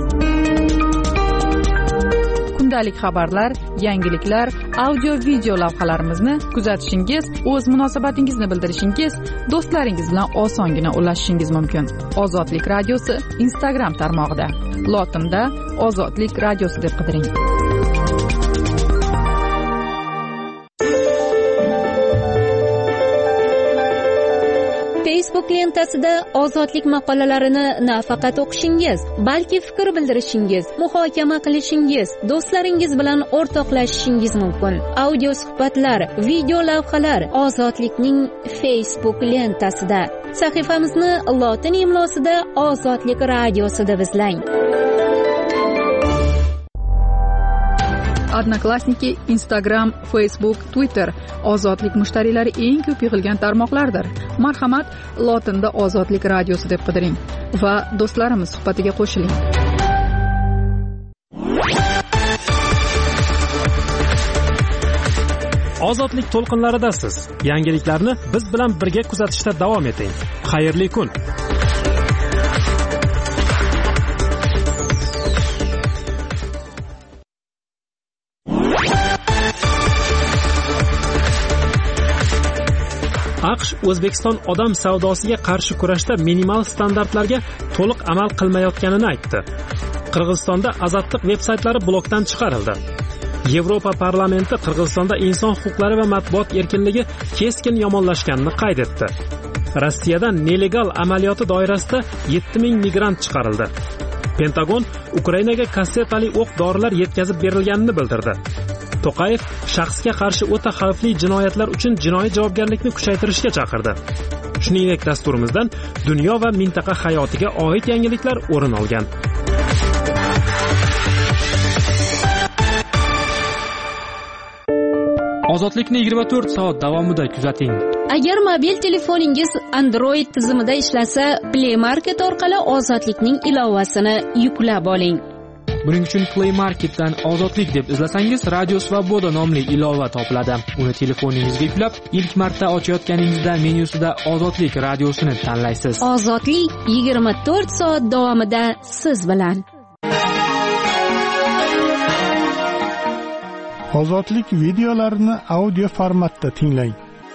Kundalik xabarlar, yangiliklar, audio-video lavhalarimizni kuzatishingiz, o'z munosabatingizni bildirishingiz, do'stlaringiz bilan osongina ulashishingiz mumkin. Ozodlik radiosi Instagram tarmog'ida. Lotinda Ozodlik radiosi deb qidiring. Facebook lentasida ozodlik maqolalarini nafaqat o'qishingiz, balki fikr bildirishingiz, muhokama qilishingiz, do'stlaringiz bilan o'rtoqlashishingiz mumkin. Audio suhbatlar, video lavhalar Ozodlikning Facebook lentasida. Sahifamizni lotin imlosida Ozodlik radiosi deb izlang. Odnoklassniki, Instagram, Facebook, Twitter ozodlik mushtariylari eng ko'p yig'ilgan tarmoqlardir. Marhamat, lotinda ozodlik radiosi deb qidiring va do'stlarimiz suhbatiga qo'shiling. Ozodlik to'lqinlaridasiz. Yangiliklarni biz bilan birga kuzatishda davom eting. Xayrli kun. AQSh O'zbekiston odam savdosiga qarshi kurashda minimal standartlarga to'liq amal qilmayotganini aytdi. Qirg'izistonda azadlik veb-saytlari blokdan chiqarildi. Yevropa parlamenti Qirg'izistonda inson huquqlari va matbuot erkinligi keskin yomonlashganini qayd etdi. Rossiyada nelegal amaliyoti doirasida yetti ming migrant chiqarildi. Pentagon Ukrainaga kassetali o'q-dorilar yetkazib berilganini bildirdi. To'qayev shaxsga qarshi o'ta xavfli jinoyatlar uchun jinoiy javobgarlikni kuchaytirishga chaqirdi. Shuningdek, dasturimizdan dunyo va mintaqa hayotiga oid yangiliklar o'rin olgan. Ozodlikni yigirma to'rt soat davomida kuzating. Agar mobil telefoningiz Android tizimida ishlasa, Play Market orqali Ozodlikning ilovasini yuklab oling. Buning uchun Play Marketdan Ozodlik deb izlasangiz, Radio Svoboda nomli ilova topiladi. Uni telefoningizga yuklab, ilk marta ochayotganingizda menyusida Ozodlik radiosini tanlaysiz. Ozodlik yigirma to'rt soat davomida siz bilan. Ozodlik videolarini audio formatda tinglang.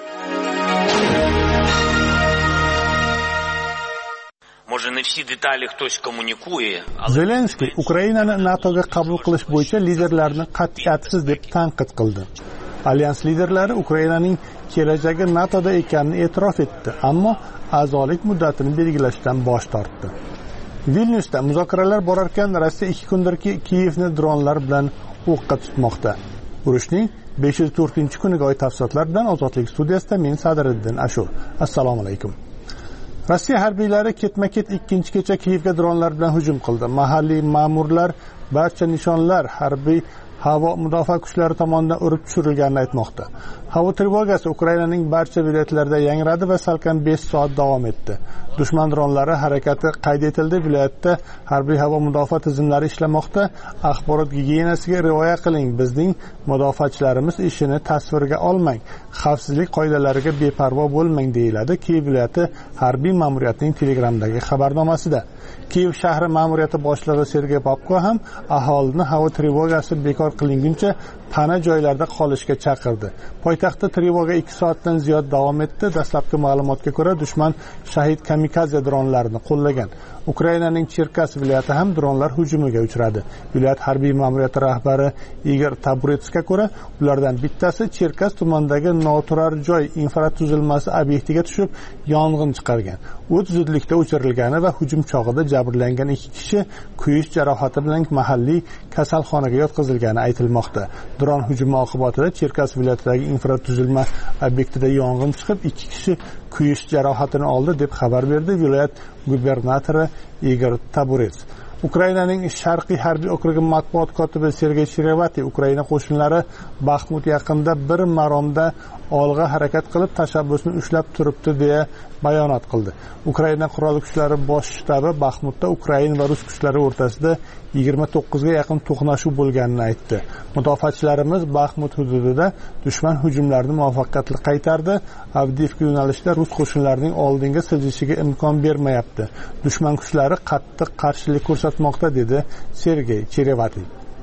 Zelenskiy Ukrainani NATOga qabul qilish bo'yicha liderlarni qat'iyatsiz deb tanqid qildi. Alyans liderlari Ukrainaning kelajagi NATOda ekanini e'tirof etdi, ammo a'zolik muddatini belgilashdan bosh tortdi. Vilnyusda muzokaralar borarkan, Rossiya ikki kundirki Kiyevni dronlar bilan o'qqa tutmoqda. Urushning besh yuz to'rtinchi kuniga oid tafsilotlar bilan Ozodlik studiyasida men Sadriddin Ashur. Assalomu alaykum. Rossiya harbiylari ketma-ket ikkinchi kecha Kiyevga dronlar bilan hujum qildi. Mahalliy ma'murlar barcha nishonlar harbiy havo mudofaa kuchlari tomonidan urib tushirilganini aytmoqda. Havo trevogasi Ukrainaning barcha viloyatlarida yangradi va salkam besh soat davom etdi. Dushman dronlari harakati qayd etildi. Viloyatda harbiy havo mudofaa tizimlari ishlamoqda. Axborot gigiyenasiga rioya qiling. Bizning mudofaachilarimiz ishini tasvirga olmang. Xavfsizlik qoidalariga beparvo bo'lmang, deyiladi Kiyev viloyati harbiy ma'muriyatining Telegramdagi xabarnomasida. Kiyev shahri ma'muriyati boshlig'i Sergey Popko ham aholini havo trevogasi bekor qilinguncha pana joylarda qolishga chaqirdi. Poytaxtda trevoga ikki soatdan ziyod davom etdi. Dastlabki ma'lumotga ko'ra, dushman shahid kamikaze dronlarini qo'llagan. Ukrainaning Cherkas viloyati ham dronlar hujumiga uchradi. Viloyat harbiy ma'muriyati rahbari Igor Taburetskga ko'ra, ulardan bittasi Cherkas tumanidagi noturar joy infratuzilmasi obyektiga tushib, yong'in chiqargan. O't zudlikda o'chirilgani va hujum chog'ida jabrlangan ikki kishi kuyish jarohati bilan mahalliy kasalxonaga yotqizilgani aytilmoqda. Dron hujumi oqibatida Cherkas viloyatidagi infratuzilma obyektida yong'in chiqib, ikki kishi kuyish jarohatini oldi deb xabar berdi viloyat gubernatori Igor Taburets. Ukrainaning Sharqiy harbiy okrugi matbuot kotibi Sergey Cherevati Ukraina qo'shinlari Baxmut yaqinida bir maromda olg'a harakat qilib tashabbusni ushlab turibdi deya bayonot qildi. Ukraina qurolli kuchlari bosh shtabi Baxmutda Ukraina va rus kuchlari o'rtasida yigirma to'qqizga yaqin to'qnashuv bo'lganini aytdi. Mudofaachilarimiz Baxmut hududida dushman hujumlarini muvaffaqiyatli qaytardi. Avdiivka yo'nalishida rus qo'shinlarining oldinga siljishiga imkon bermayapti. Dushman kuchlari qattiq qarshilik ko'rsatmoqda, dedi Sergey Cherevati.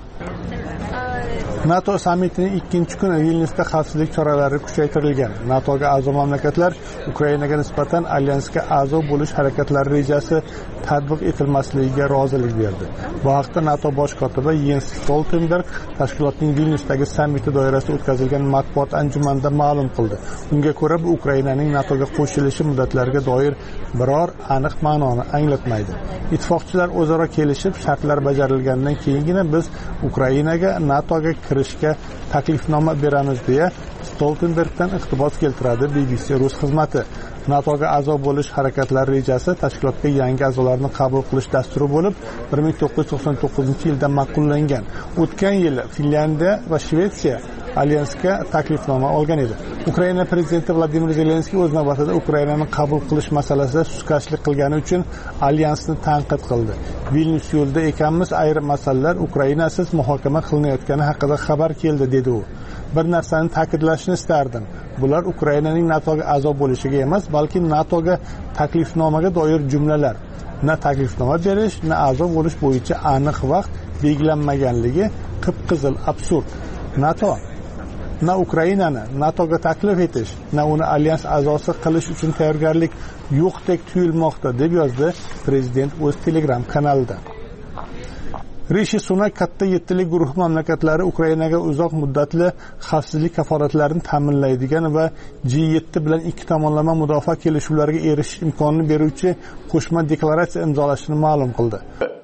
NATO sammitining ikkinchi kuni Vilnyusda xavfsizlik choralari kuchaytirilgan. NATOga a'zo mamlakatlar Ukrainaga nisbatan alyansga a'zo bo'lish harakatlari rejasi tatbiq etilmasligiga rozilik berdi. Bu haqda NATO bosh kotibi Jens Stoltenberg tashkilotning Vilnyusdagi sammiti doirasida o'tkazilgan matbuot anjumanida ma'lum qildi. Unga ko'ra, bu Ukrainaning NATOga qo'shilishi muddatlariga doir biror aniq ma'noni anglatmaydi. Ittifoqchilar o'zaro kelishib, shartlar bajarilgandan keyingina biz Ukrainaga NATOga kirishga taklifnoma beramiz deya Stoltenbergdan iqtibos keltiradi B B C rus xizmati. NATOga a'zo bo'lish harakatlari rejasi tashkilotga yangi a'zolarni qabul qilish dasturi bo'lib bir ming to'qqiz yuz to'qson to'qqizinchi yilda ma'qullangan. O'tgan yili Finlyandiya va Shvetsiya alyansga taklifnoma olgan edi. Ukraina prezidenti Vladimir Zelenskiy o'z navbatida Ukrainani qabul qilish masalasida sustkashlik qilgani uchun alyansni tanqid qildi. Vilnius yo'lida ekanmiz, ayrim masalalar Ukrainasiz muhokama qilinayotgani haqida xabar keldi, dedi u. Bir narsani ta'kidlashni istardim. Bular Ukrainaning NATOga a'zo bo'lishiga emas, balki NATOga taklifnomaga doir jumlalar. Na taklifnoma berish, na a'zo bo'lish bo'yicha aniq vaqt belgilanmaganligi qip-qizil absurd. NATO na Ukrainani NATOga taklif etish, na uni alyans a'zosi qilish uchun tayyorgarlik yo'qdek tuyulmoqda, deb yozdi prezident o'z Telegram kanalida. Rishi Sunak katta yettilik guruhi mamlakatlari Ukrainaga uzoq muddatli xavfsizlik kafolatlarini ta'minlaydigan va G yetti bilan ikki tomonlama mudofaa kelishuvlariga erishish imkonini beruvchi qo'shma deklaratsiya imzolashini ma'lum qildi.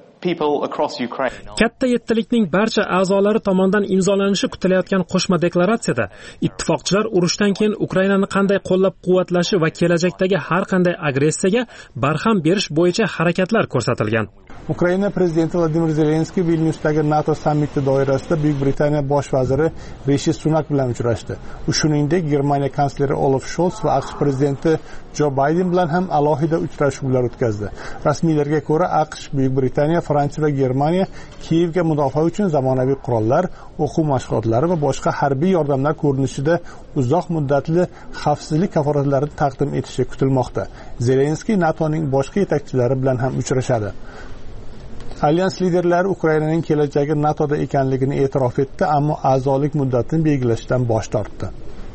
Katta yettilikning barcha a'zolari tomonidan imzolanishi kutilayotgan qo'shma deklaratsiyada ittifoqchilar urushdan keyin Ukrainani qanday qo'llab-quvvatlashi va kelajakdagi har qanday agressiyaga barham berish bo'yicha harakatlar ko'rsatilgan. Ukraina prezidenti Vladimir Zelenskiy Vilniusdagi NATO sammiti doirasida Buyuk Britaniya bosh vaziri Rishi Sunak bilan uchrashdi. U shuningdek Germaniya kansleri Olaf Scholz va AQSh prezidenti Joe Biden bilan ham alohida uchrashuvlar o'tkazdi. Rasmiylarga ko'ra, AQSh, Buyuk Britaniya, Fransiya va Germaniya Kiyevga mudofaa uchun zamonaviy qurollar, o'quv mashg'ulotlari va boshqa harbiy yordamlar ko'rinishida uzoq muddatli xavfsizlik kafolatlarini taqdim etishi kutilmoqda. Zelenskiy NATOning boshqa yetakchilari bilan ham uchrashadi. Alyans liderlari Ukrainaning kelajagi NATOda ekanligini e'tirof etdi, ammo a'zolik muddatini belgilashdan bosh tortdi.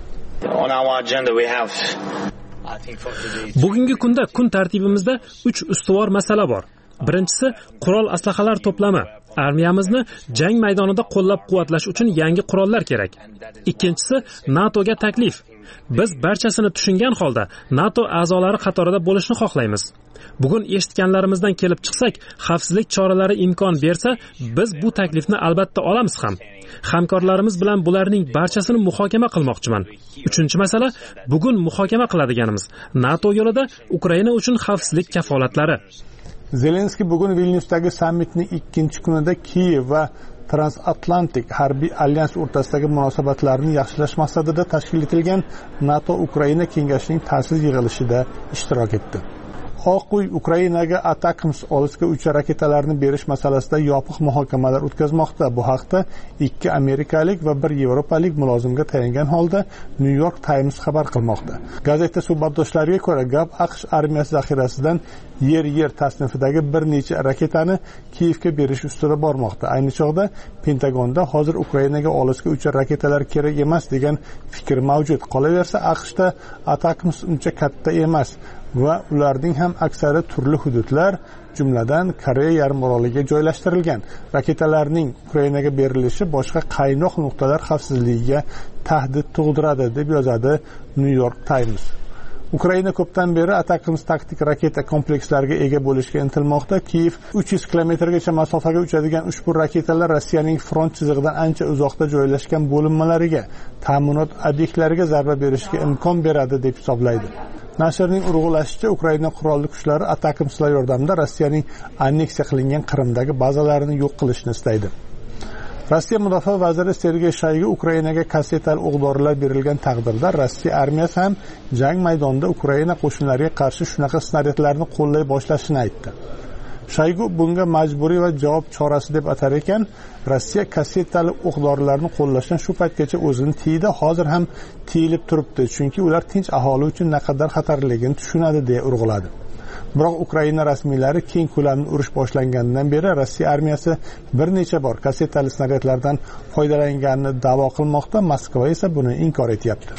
Bugungi kunda kun tartibimizda uch ustuvor masala bor. Birinchisi qurol aslahalar to'plami. Armiyamizni jang maydonida qo'llab-quvvatlash uchun yangi qurollar kerak. Ikkinchisi NATOga taklif. Biz barchasini tushungan holda NATO a'zolari qatorida bo'lishni xohlaymiz. Bugun eshitganlarimizdan kelib chiqsak, xavfsizlik choralari imkon bersa, biz bu taklifni albatta olamiz ham. Hamkorlarimiz bilan bularning barchasini muhokama qilmoqchiman. Uchinchi masala, bugun muhokama qiladiganimiz NATO yo'lida Ukraina uchun xavfsizlik kafolatlari. Zelenskiy bugun Vilniusdagi sammitning ikkinchi kunida Kiyev va Transatlantik harbiy alyans o'rtasidagi munosabatlarni yaxshilash maqsadida tashkil etilgan NATO Ukraina kengashining ta'sis yig'ilishida ishtirok etdi. Oq uy Ukrainaga Atakms olisga uch raketalarni berish masalasida yopiq muhokamalar o'tkazmoqda. Bu haqda ikki amerikalik va bir yevropalik mulozimga tayangan holda New York Times xabar qilmoqda. Gazeta suhbatdoshlariga ko'ra, gap AQSh armiyasi zaxirasidan yer-yer tasnifidagi bir necha raketani Kiyevga berish ustida bormoqda. Ayni chog'da Pentagonda hozir Ukrainaga olisga uch raketalar kerak emas degan fikr mavjud. Qolaversa, AQShda Atakms uncha katta emas va ularning ham aksari turli hududlar, jumladan Koreya yarim oroliga joylashtirilgan. Raketalarning Ukrainaga berilishi boshqa qaynoq nuqtalar xavfsizligiga tahdid tug'diradi, deb yozadi New York Times. Ukraina ko'pdan beri Atakms taktik raketa komplekslariga ega bo'lishga intilmoqda. Kiyev uch yuz kilometrgacha masofaga uchadigan ushbu raketalar Rossiyaning front chizig'idan ancha uzoqda joylashgan bo'linmalariga, ta'minot obyektlariga zarba berishga imkon beradi, deb hisoblaydi. Nashrning urg'ulashicha, Ukraina qurolli kuchlari Atakmslar yordamida Rossiyaning anneksiya qilingan Qrimdagi bazalarini yo'q qilishni istaydi. Rossiya mudofaa vaziri Sergey Shoygu Ukrainaga kassetali o'q-dorilar berilgan taqdirda Rossiya armiyasi ham jang maydonida Ukraina qo'shinlariga qarshi shunaqa snaryadlarni qo'llay boshlashini aytdi. Shoygu bunga majburiy va javob chorasi deb atar ekan. Rossiya kassetali o'q-dorilarni qo'llashdan shu paytgacha o'zini tiydi, hozir ham tiyilib turibdi, chunki ular tinch aholi uchun naqadar xatarligini tushunadi, deya urg'uladi. Biroq Ukraina rasmiylari keng ko'lamli urush boshlanganidan beri Rossiya armiyasi bir necha bor kassetali snaryadlardan foydalanganini da'vo qilmoqda, Moskva esa buni inkor etyapti.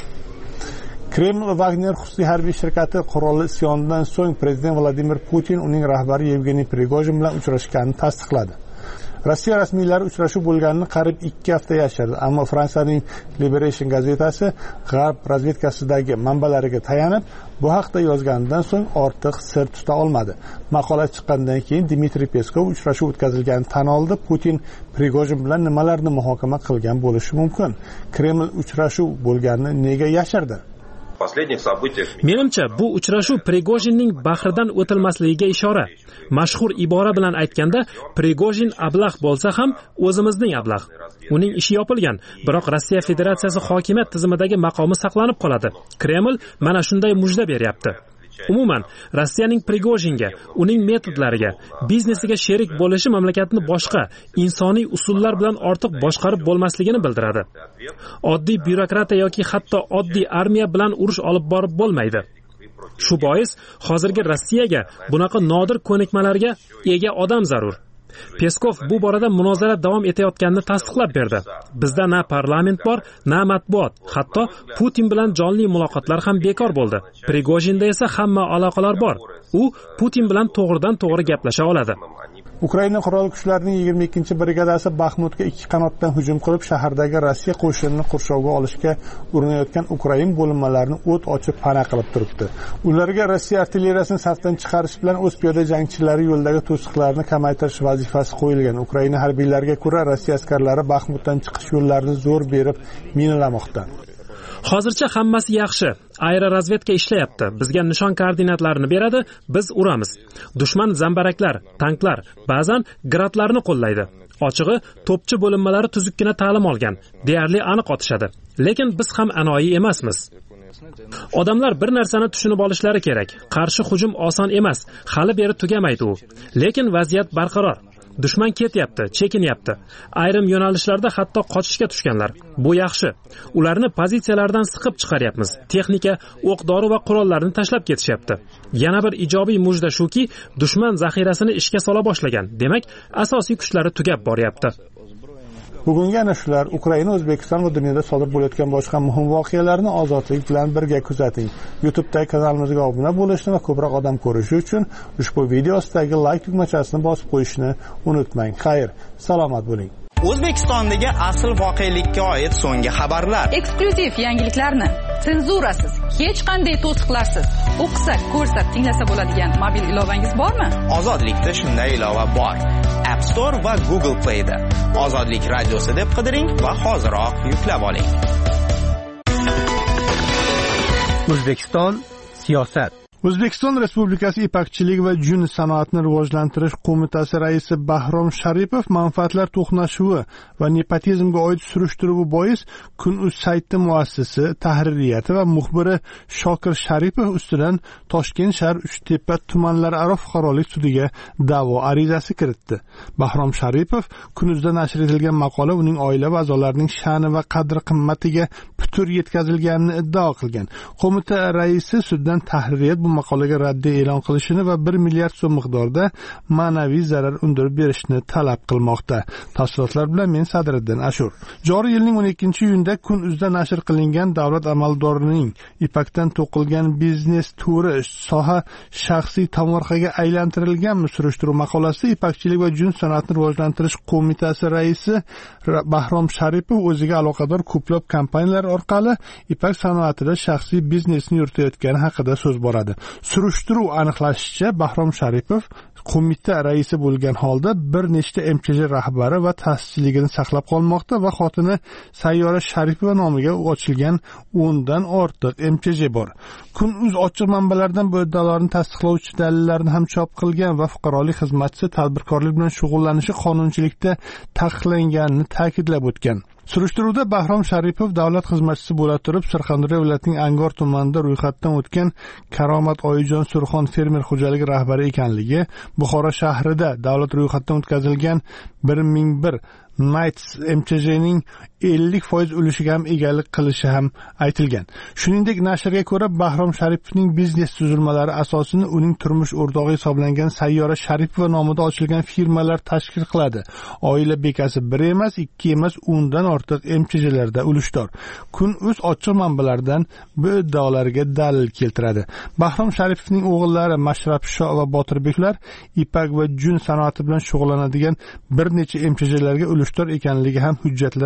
Kreml Wagner xususiy harbiy shirkati qurolli isyonidan so'ng prezident Vladimir Putin uning rahbari Yevgeniy Prigojin bilan uchrashganini tasdiqladi. Rossiya rasmiylari uchrashuv bo'lganini qarib ikki hafta yashirdi, ammo Fransiyaning Liberation gazetasi G'arb razvedkasidagi manbalariga tayanib, bu haqda yozganidan so'ng ortiq sir tuta olmadi. Maqola chiqqandan keyin Dmitriy Peskov uchrashuv o'tkazilganini tan oldi. Putin Prigojin bilan nimalarni muhokama qilgan bo'lishi mumkin? Kreml uchrashuv bo'lganini nega yashirdi? Menimcha, bu uchrashuv Prigojinning bahridan o'tilmasligiga ishora. Mashhur ibora bilan aytganda, Prigojin ablah bo'lsa ham o'zimizning ablah. Uning ishi yopilgan, biroq Rossiya Federatsiyasi hokimiyat tizimidagi maqomi saqlanib qoladi. Kreml mana shunday mujda beryapti. Umuman, Rossiyaning Prigojinga, uning metodlariga, biznesiga sherik bo'lishi mamlakatni boshqa, insoniy usullar bilan ortiq boshqarib bo'lmasligini bildiradi. Oddiy byurokratiya yoki hatto oddiy armiya bilan urush olib borib bo'lmaydi. Shu bois, hozirgi Rossiyaga bunaqa nodir ko'nikmalarga ega odam zarur. Peskov bu borada munozara davom etayotganini tasdiqlab berdi. Bizda na parlament bor, na matbuot, hatto Putin bilan jonli muloqotlar ham bekor bo'ldi. Prigojinda esa hamma aloqalar bor. U Putin bilan to'g'ridan to'g'ri gaplasha oladi. Ukraina qurol kuchlarining yigirma ikkinchi brigadasi Baxmutga ikki qanotdan hujum qilib, shahardagi Rossiya qo'shinini qurshovga olishga urinayotgan Ukraina bo'linmalarini o't ochib pana qilib turibdi. Ularga Rossiya artilleriyasini safdan chiqarish bilan o'z piyoda jangchilari yo'ldagi to'siqlarni kamaytirish vazifasi qo'yilgan. Ukraina harbiylariga ko'ra, Rossiya askarlari Baxmutdan chiqish yo'llarini zo'r berib minalamoqda. Hozircha hammasi yaxshi. Aerorazvedka ishlayapti. Bizga nishon koordinatlarini beradi, biz uramiz. Dushman zambaraklar, tanklar, ba'zan gradlarni qo'llaydi. Ochig'i, to'pchi bo'linmalari tuzukkina ta'lim olgan, deyarli aniq otishadi. Lekin biz ham anoyi emasmiz. Odamlar bir narsani tushunib olishlari kerak. Qarshi hujum oson emas, hali beri tugamaydi u. Lekin vaziyat barqaror. Dushman ketyapti, chekinyapti. Ayrim yo'nalishlarda hatto qochishga tushganlar. Bu yaxshi. Ularni pozitsiyalardan siqib chiqaryapmiz. Texnika, o'q-dori va qurollarni tashlab ketishyapti. Yana bir ijobiy mujda shuki, dushman zaxirasini ishga sola boshlagan. Demak, asosiy kuchlari tugab boryapti. Bugungi ana shular Ukraina, O'zbekiston va dunyoda sodir bo'layotgan boshqa muhim voqealarni ozodlik bilan birga kuzating. YouTube'dagi kanalimizga obuna bo'lishni va ko'proq odam ko'rishi uchun ushbu video ostidagi like tugmachasini bosib qo'yishni unutmang. Xayr, salomat bo'ling. O'zbekistondagi asl voqelikka oid so'nggi xabarlar. Eksklyuziv yangiliklarni senzurasiz, hech qanday to'siqlarsiz o'qisa, ko'rsa, tinglasa bo'ladigan mobil ilovangiz bormi? Ozodlikda shunday ilova bor. App Store va Google Play da. Ozodlik radiosi deb qidiring va hoziroq yuklab oling. O'zbekiston siyosat. O'zbekiston Respublikasi Ipakchilik va jun sanoatini rivojlantirish qo'mitasi raisi Bahrom Sharipov manfaatlar to'qnashuvi va nepotizmga oid surishtiruvi bois Kun.uz sayti muassisi, tahririyati va muxbiri Shokir Sharipov ustidan Toshkent shahar Uchtepa tumanlararo fuqarolik sudiga da'vo arizasi kiritdi. Bahrom Sharipov Kun.uzda nashr etilgan maqola uning oila va a'zolarining sha'ni va qadr-qimmatiga putur yetkazilganini iddao qilgan. Qo'mita raisi suddan tahririyat maqolaga raddiya e'lon qilishini va bir milliard so'm miqdorida ma'naviy zarar undirib berishni talab qilmoqda. Tafsilotlar bilan men Sadriddin Ashur. Joriy yilning o'n ikkinchi iyunda Kun.uzda nashr qilingan davlat amaldorining Ipakdan to'qilgan biznes turi soha shaxsiy tomorqaga aylantirilgan surishtiruv maqolasida Ipakchilik va jun sanoatini rivojlantirish qo'mitasi raisi Bahrom Sharipov o'ziga aloqador ko'plab kompaniyalar orqali Ipak sanoatida shaxsiy biznesni yuritayotgani haqida so'z boradi. Surishtiruv aniqlashicha, Bahrom Sharipov qo'mita raisi bo'lgan holda bir nechta M Ch J rahbari va ta'sischiligini saqlab qolmoqda va xotini Sayyora Sharipova nomiga ochilgan o'ndan ortiq M Ch J bor. Kun.uz ochiq manbalardan bu iddaolarni tasdiqlovchi dalillarni ham chop qilgan va fuqarolik xizmatchisi tadbirkorlik bilan shug'ullanishi qonunchilikda taqiqlanganini ta'kidlab o'tgan. Surishtiruvda Bahrom Sharipov davlat xizmatchisi bo'la turib, Surxondaryo viloyatining Angor tumanida ro'yxatdan o'tgan Karomat Oyijon Surxon fermer xo'jaligi rahbari ekanligi, Buxoro shahrida davlat ro'yxatdan o'tkazilgan bir ming bir Nights M Ch J'ning ellik foiz ulushga ham egalik qilishi ham aytilgan. Shuningdek, nashrga ko'ra, Bahrom Sharipovning biznes tuzilmalari asosini uning turmush o'rtog'i hisoblangan Sayyora Sharipova nomida ochilgan firmalar tashkil qiladi. Oila bekasi bir emas, ikki emas, o'ndan ortiq M Ch J'larda ulushdor. Kun.uz ochiq manbalardan bu iddaolarga dalil keltiradi. Bahrom Sharipovning o'g'illari Mashrab Sho va Botirbeklar ipak va jun sanoati bilan shug'ullanadigan bir necha M Ch J'larga ulushdor ekanligi ham hujjatlar bilan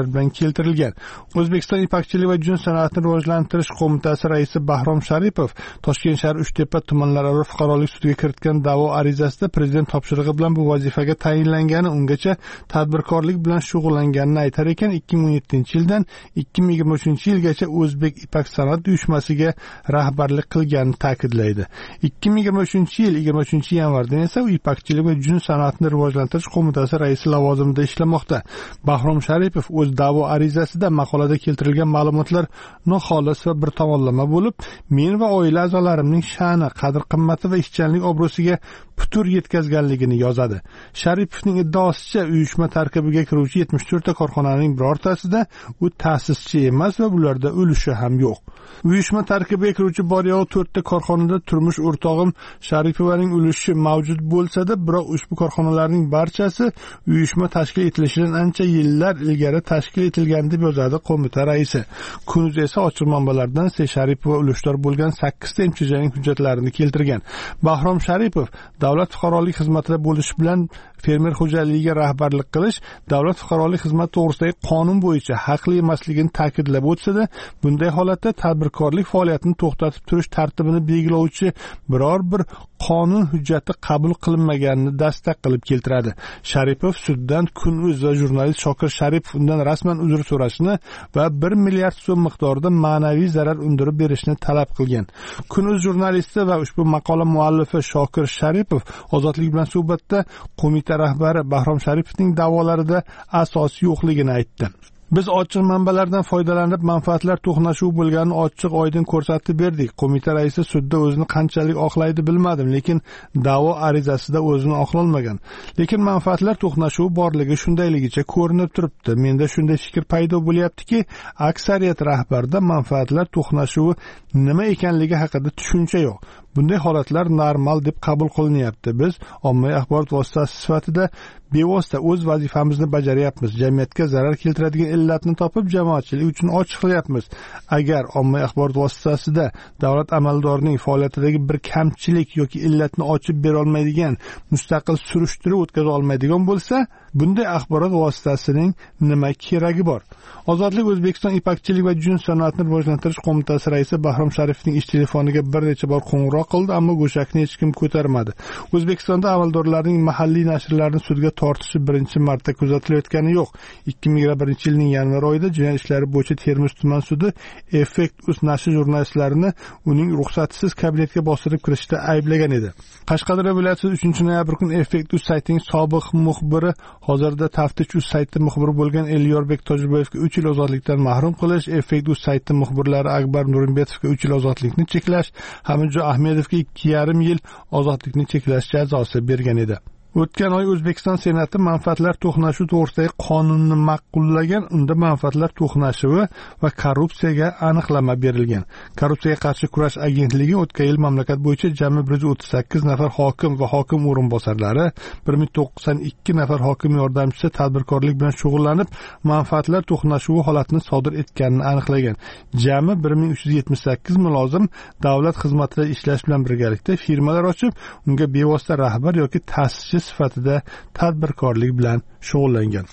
keltirilgan. O'zbekiston ipakchilik va jun sanoatini rivojlantirish qo'mitasi raisi Bahrom Sharipov Toshkent shahar Uchtepa tumanlararo fuqarolik sudiga kiritgan da'vo arizasida prezident topshirig'i bilan bu vazifaga tayinlangani, ungacha tadbirkorlik bilan shug'ullanganini aytar ekan, ikki ming o'n yettinchi yildan ikki ming yigirma uchinchi yilgacha O'zbek Ipak sanoat uyushmasiga rahbarlik qilganini ta'kidlaydi. ikki ming yigirma uchinchi yil yigirma uchinchi yanvarda esa u ipakchilik va jun sanoatini rivojlantirish qo'mitasi raisi lavozimida ishlamoqda. Bahrom Sharipov o'z da'vo arizasida maqolada keltirilgan ma'lumotlar noxolis va bir tomonlama bo'lib, men va oila a'zolarimning sha'ni, qadr-qimmati va ishchanlik obro'siga putur yetkazganligini yozadi. Sharipovning iddaosicha, uyushma tarkibiga kiruvchi yetmish to'rt ta korxonaning birortasida u ta'sischi emas va bularda ulushi ham yo'q. Uyushma tarkibiga kiruvchi bor yo'q to'rt ta korxonada turmush o'rtog'im Sharipovaning ulushi mavjud bo'lsa-da, biroq ushbu korxonalarning barchasi uyushma tashkil etilishidan ancha yillar ilgari tashkil etilgan deb yozadi qo'mita raisi. Kunuz esa ochiq manbalardan Se Sharipova ulushdor bo'lgan sakkiz ta imtijoniy hujjatlarini keltirgan. Bahrom Sharipov davlat fuqarolik xizmatida bo'lish bilan fermer xo'jaligiga rahbarlik qilish davlat fuqarolik xizmati to'g'risidagi qonun bo'yicha haqli emasligini ta'kidlab o'tsa-da, bunday holatda tadbirkorlik faoliyatini to'xtatib turish tartibini belgilovchi biror bir qonun hujjati qabul qilinmaganini dastak qilib keltiradi. Sharipov suddan Kun.uz va jurnalist Shokir Sharipov undan rasman uzr so'rashni va bir milliard so'm miqdorida ma'naviy zarar undirib berishni talab qilgan. Kun.uz jurnalisti va ushbu maqola muallifi Shokir Sharipov ozodlik bilan suhbatda qo'mita rahbari Bahrom Sharipovning da'volarida asos yo'qligini aytdi. Biz ochiq manbalardan foydalanib manfaatlar to'qnashuvi bo'lganini ochiq-oydin ko'rsatib berdik. Qo'mita raisi sudda o'zini qanchalik oqlaydi bilmadim, lekin da'vo arizasida o'zini oqlolmagan. Lekin manfaatlar to'qnashuvi borligi shundayligicha ko'rinib turibdi. Menda shunday fikr paydo bo'lyaptiki, aksariyat rahbarda manfaatlar to'qnashuvi nima ekanligi haqida tushuncha yo'q. Bunday holatlar normal deb qabul qilinyapti. Biz ommaviy axborot vositasi sifatida bevosita o'z vazifamizni bajaryapmiz. Jamiyatga zarar keltiradigan illatni topib, jamoatchilik uchun ochiq qilyapmiz. Agar ommaviy axborot vositasida davlat amaldorining faoliyatidagi bir kamchilik yoki illatni ochib bera olmaydigan, mustaqil surishtiruv o'tkaza olmaydigan bo'lsa, bunday axborot vositasining nima keragi bor? Ozodlik O'zbekiston ipakchilik va jun sanoatini rivojlantirish qo'mitasi raisi Bahrom Sharipovning ish telefoniga bir necha bor qo'ng'iroq qildi, ammo go'shakni hech kim ko'tarmadi. O'zbekistonda amaldorlarning mahalliy nashrlarni sudga tortishi birinchi marta kuzatilayotgani yo'q. ikki ming yigirma birinchi yilning yanvar oyida jinoyat ishlari bo'yicha Termiz tuman sudi Effekt.uz nashri jurnalistlarini uning ruxsatsiz kabinetga bostirib kirishda ayblagan edi. Qashqadaryo viloyatida uchinchi noyabr kuni Effekt.uz saytining sobiq muxbiri, hozirda Taftish.uz sayti muxbiri bo'lgan Elyorbek Tojboyevga uch yil ozodlikdan mahrum qilish, Effekt.uz sayti muxbirlari Akbar Nurimbetovga uch yil ozodlikni cheklash, Hamidjo Ahmedovga ikki yarim yil ozodlikni cheklash jazosi bergan edi. O'tgan oy O'zbekiston Senati manfaatlar to'qnashuvi to'g'risidagi qonunni ma'qullagan. Unda manfaatlar to'qnashuvi va korrupsiyaga aniqlama berilgan. Korrupsiyaga qarshi kurash agentligi o'tgan yil mamlakat bo'yicha jami bir yuz o'ttiz sakkiz nafar hokim va hokim o'rinbosarlari, bir ming to'qson ikki nafar hokim yordamchisi tadbirkorlik bilan shug'ullanib, manfaatlar to'qnashuvi holatini sodir etganini aniqlagan. Jami bir ming uch yuz yetmish sakkiz mulozim davlat xizmatida ishlash bilan birgalikda firmalar ochib, unga bevosita rahbar yoki ta'sischi sifatida tadbirkorlik bilan shug'ullangan.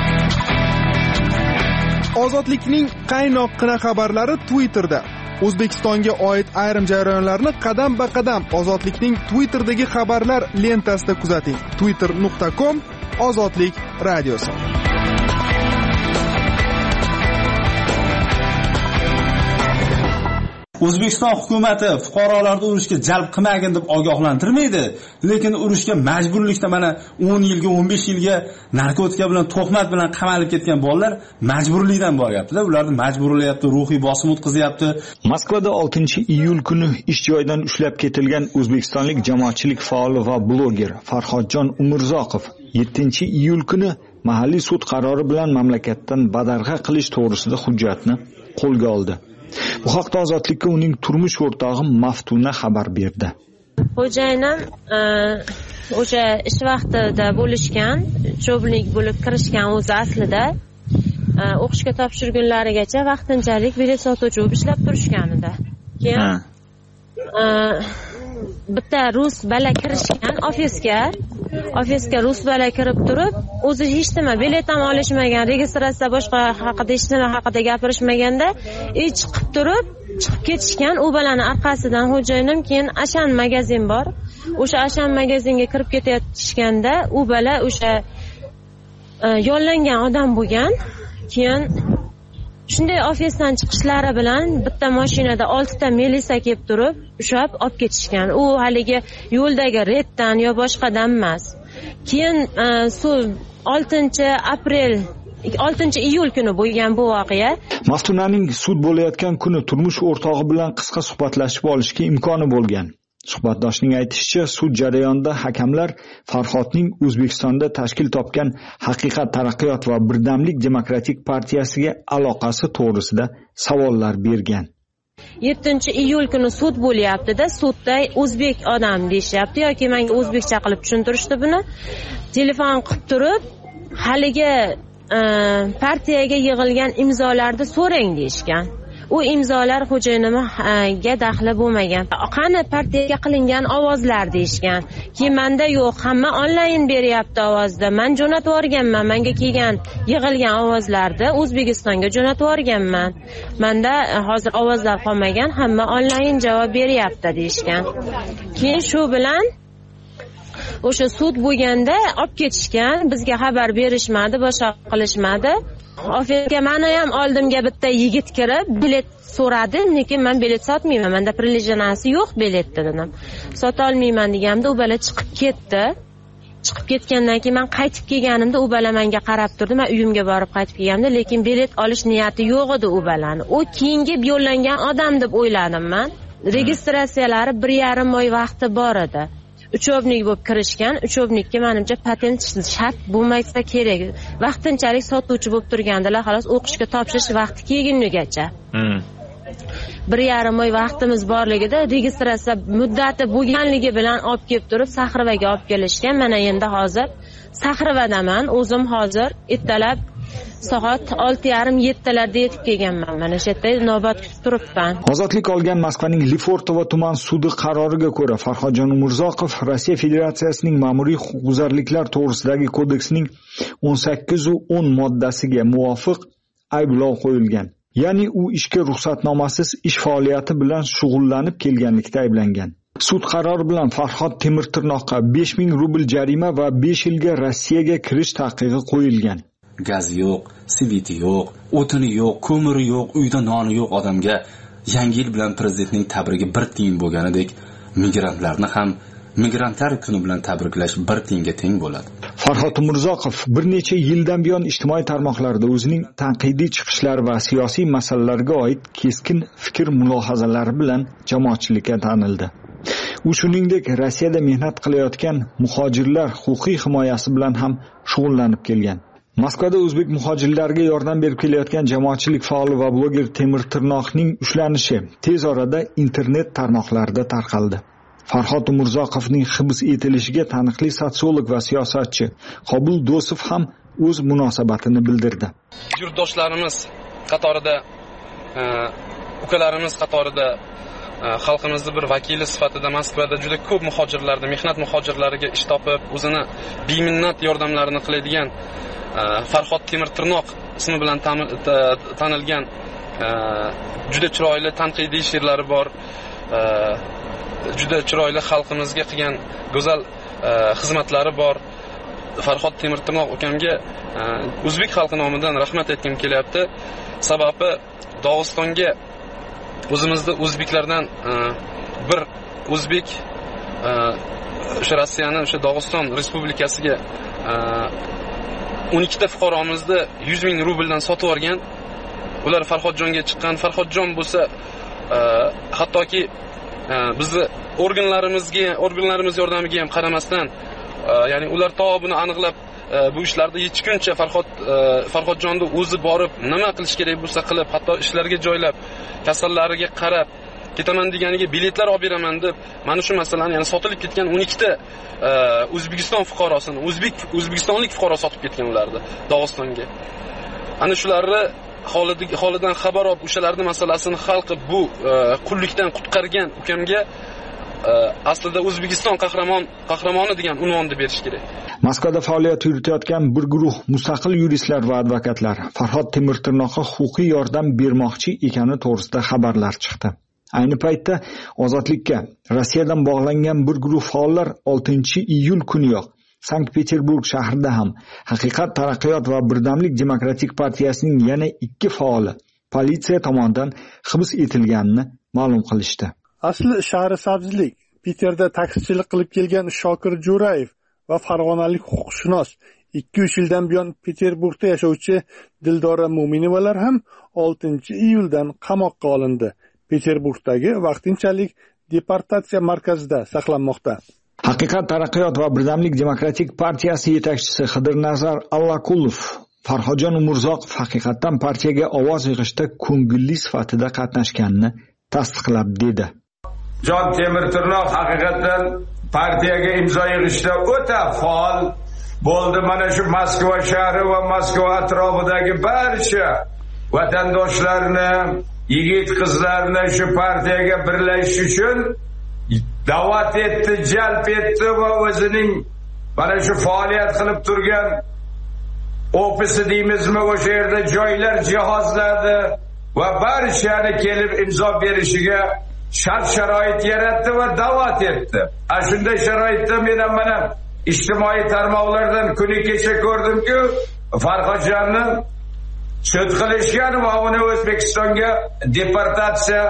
Ozodlikning qaynoqqina xabarlari Twitterda. O'zbekistonga oid ayrim jarayonlarni qadam-ba-qadam Ozodlikning Twitterdagi xabarlar lentasida kuzating. twitter nuqta com Ozodlik radiosi. O'zbekiston hukumati fuqarolarni urushga jalb qilmagin deb ogohlantirmaydi, lekin urushga majburlikda mana o'n yilga, o'n besh yilga narkotika bilan, tuhmat bilan qamalib ketgan bolalar majburlikdan boryapti-da, ularni majburlayapti, ruhiy bosim o'tkazyapti. Moskvada oltinchi iyul kuni ish joyidan ushlab ketilgan o'zbekistonlik jamoatchilik faoli va bloger Farhodjon Umurzoqov yettinchi iyul kuni mahalliy sud qarori bilan mamlakatdan badarg'a qilish to'g'risida hujjatni qo'lga oldi. Bu haqda Ozodlikka uning turmush o'rtog'i Maftuna xabar berdi. Xo'jayinim o'sha ish vaqtida bo'lishgan, cho'blik bo'lib kirishgan o'zi aslida o'qishga topshirgunlarigacha vaqtinchalik bilet sotuvchi bo'lib ishlab turishgan edi. Keyin bitta rus bola kirishgan ofisga, ofisga rus bola kirib turib, o'zi hech nima bilet ham olishmagan, registratsiya boshqa haqida hech nima haqida gapirishmaganda, e chiqib turib, chiqib ketishgan. U balani orqasidan xo'jayinim keyin Ashan magazin bor. O'sha Ashan magazinga kirib ketayotganda, u bala o'sha yollangan odam bo'lgan. Keyin shunday ofisdan chiqishlari bilan bitta mashinada oltita milisa kelib turib, ushlab olib ketishgan. U haligi yo'ldagi reddan yo boshqadan emas. Keyin oltinchi aprel oltinchi iyul kuni bo'lgan bu voqea. Maftunaning sud bo'layotgan kuni turmush o'rtog'i bilan qisqa suhbatlashib olishga imkoni bo'lgan. Suhbatdoshning aytishicha, sud jarayonida hakamlar Farhodning O'zbekistonda tashkil topgan Haqiqat taraqqiyot va Birdamlik demokratik partiyasiga aloqasi to'g'risida savollar bergan. yettinchi iyul kuni sud bo'lyapti-da, sudda o'zbek odam deyishyapti yoki menga o'zbekcha qilib tushuntirishdi buni. Telefon qilib turib, haligi partiyaga yig'ilgan imzolarni so'rang deyishgan. U imzolar xo'jayinimga daxli bo'lmagan. Qani partiyaga qilingan ovozlar deyishgan. Keyin menda yo'q, hamma onlayn beryapti ovozda. Men jo'natib yuborganman. Menga kelgan yig'ilgan ovozlarni O'zbekistonga jo'natib yuborganman. Menda hozir ovozlar qolmagan, hamma onlayn javob beryapti deyishgan. Keyin shu bilan o'sha sud bo'lganda olib ketishgan, bizga xabar berishmadi, boshqa qilishmadi. Ofisga meni ham oldimga bitta yigit kirib, bilet so'radi, lekin men bilet sotmayman, menda prilejanasi yo'q biletni dedim. Sota olmayman deganimda u bola chiqib ketdi. Chiqib ketgandan keyin men qaytib kelganimda u bola menga qarab turdi. Men uyimga borib qaytib kelganimda, lekin bilet olish niyati yo'q edi u bolani. U keyingi yo'llangan odam deb o'yladim men. Registratsiyalari bir yarim oy vaqti bor edi. Uchovnik bo'lib kirishgan. Uchovnikka menimcha patent shart bo'lmasa kerak. Vaqtinchalik sotuvchi bo'lib turgandilar, xolos o'qishga topshirish vaqti kelgungacha. Hmm. bir yarim oy vaqtimiz borligida registratsiya muddati bo'lganligi bilan olib kelib turib Sahrivaga olib kelishgan. Mana endi hozir Sahrivadaman. O'zim hozir ertalab soat olti yarim yettalarda yetib kelganman. Mana shu yerda navbat kutib turibman. Ozodlik olgan Moskvaning Lefortovo tuman sudi qaroriga ko'ra Farhodjon Umurzoqov Rossiya Federatsiyasining ma'muriy huquqbuzarliklar to'g'risidagi kodeksining o'n sakkiz va o'n moddasiga muvofiq ayblov qo'yilgan. Ya'ni u ishga ruxsatnomasiz ish faoliyati bilan shug'ullanib kelganlikda ayblangan. Sud qarori bilan Farhod Temirtirnoqqa besh ming rubl jarima va besh yilga Rossiyaga kirish taqiqi qo'yilgan. Gaz yo'q, sveti yo'q, o'tini yo'q, ko'miri yo'q, uyda noni yo'q odamga Yangi yil bilan prezidentning tabrigi bir tiyin bo'lganidek, migrantlarni ham migrantlar kuni bilan tabriklash bir tiyinga teng bo'ladi. Farhod Umurzoqov bir necha yildan buyon ijtimoiy tarmoqlarda o'zining tanqidiy chiqishlari va siyosiy masalalarga oid keskin fikr mulohazalari bilan jamoatchilikka tanildi. U shuningdek Rossiyada mehnat qilayotgan muhojirlar huquqiy himoyasi bilan ham shug'ullanib kelgan. Moskvada o'zbek muhojirlarga yordam berib kelayotgan jamoatchilik faoli va bloger Temirtirnoqning ushlanishi tez orada internet tarmoqlarida tarqaldi. Farhod Umurzoqovning hibs etilishiga taniqli sotsiolog va siyosatchi Qobul Do'sov ham o'z munosabatini bildirdi. Yurtdoshlarimiz qatorida, ukalarimiz qatorida xalqimizning bir vakili sifatida Moskvada juda ko'p muhojirlarni, mehnat muhojirlariga ish topib, o'zini beminnat yordamlarini qiladigan Farhod Temirtirnoq ismi bilan tanilgan juda chiroyli tanqidiy she'rlari bor, juda chiroyli xalqimizga qilgan go'zal xizmatlari bor. Farhod Temirtirnoq akamga o'zbek xalqi nomidan rahmat aytgim kelyapti. Sababi Dog'istonga o'zimizda o'zbeklardan bir o'zbek o'sha Rossiyani o'sha Dog'iston respublikasiga o'n ikkita fuqaromizni yuz ming rubldan sotib olgan. Ular Farhodjonga chiqqan. Farhodjon bo'lsa hattoki bizni organlarimizga, organlarimiz yordamiga ham qaramasdan, ya'ni ular to buni aniqlab bu ishlarni yechguncha Farhod Farhodjonni o'zi borib nima qilish kerak bo'lsa qilib, hatto ishlarga joylab, kasallariga qarab, ketaman deganiga biletlar olib beraman deb mana shu masalani, ya'ni sotilib ketgan o'n ikkita O'zbekiston fuqarosini, o'zbek o'zbekistonlik fuqaro sotib ketgan ularni Dog'istonga. Ana shularni holidan xabar olib, o'shalarning masalasini hal qilib, bu qullikdan qutqargan ukamga aslida O'zbekiston qahramon qahramoni degan unvonni berish kerak. Moskvada faoliyat yuritayotgan bir guruh mustaqil yuristlar va advokatlar Farhod Temirtirnoqqa huquqiy yordam bermoqchi ekani to'g'risida xabarlar chiqdi. Ayni paytda Ozodlikka Rossiyadan bog'langan bir guruh faollar oltinchi iyul kuniyoq Sankt-Peterburg shahrida ham Haqiqat, taraqqiyot va Birdamlik demokratik partiyasining yana ikki faoli politsiya tomonidan hibs etilganini ma'lum qilishdi. Asli shahri Sabzlik, Piterda taksichilik qilib kelgan Shokir Jo'rayev va farg'onalik huquqshunos ikki uch yildan buyon Peterburgda yashovchi Dildora Mo'minovalar ham oltinchi iyuldan qamoqqa olindi. Peterburgdagi vaqtinchalik deportatsiya markazida saqlanmoqda. Haqiqat, taraqqiyot va Birdamlik demokratik partiyasi yetakchisi Xidirnazar Allakulov Farhodjon Umurzoqov haqiqatdan partiyaga ovoz yig'ishda ko'ngilli sifatida qatnashganini tasdiqlab dedi. Jon Temirtirnoq haqiqatdan partiyaga imzo yig'ishda o'ta faol bo'ldi. Mana shu Moskva shahri va Moskva atrofidagi barcha vatandoshlarni, yigit qizlarni shu partiyaga birlashish uchun da'vat etdi, jalb etdi va o'zining mana shu faoliyat qilib turgan ofisi deymizmi, o'sha yerda joylar jihozladi va barchani kelib imzo berishiga shart sharoit yaratdi va da'vat etdi. Ana shunday sharoitda men ham mana ijtimoiy tarmoqlardan kuni kecha ko'rdimki, Farhodjonni sud qilishgan va uni O'zbekistonga deportatsiya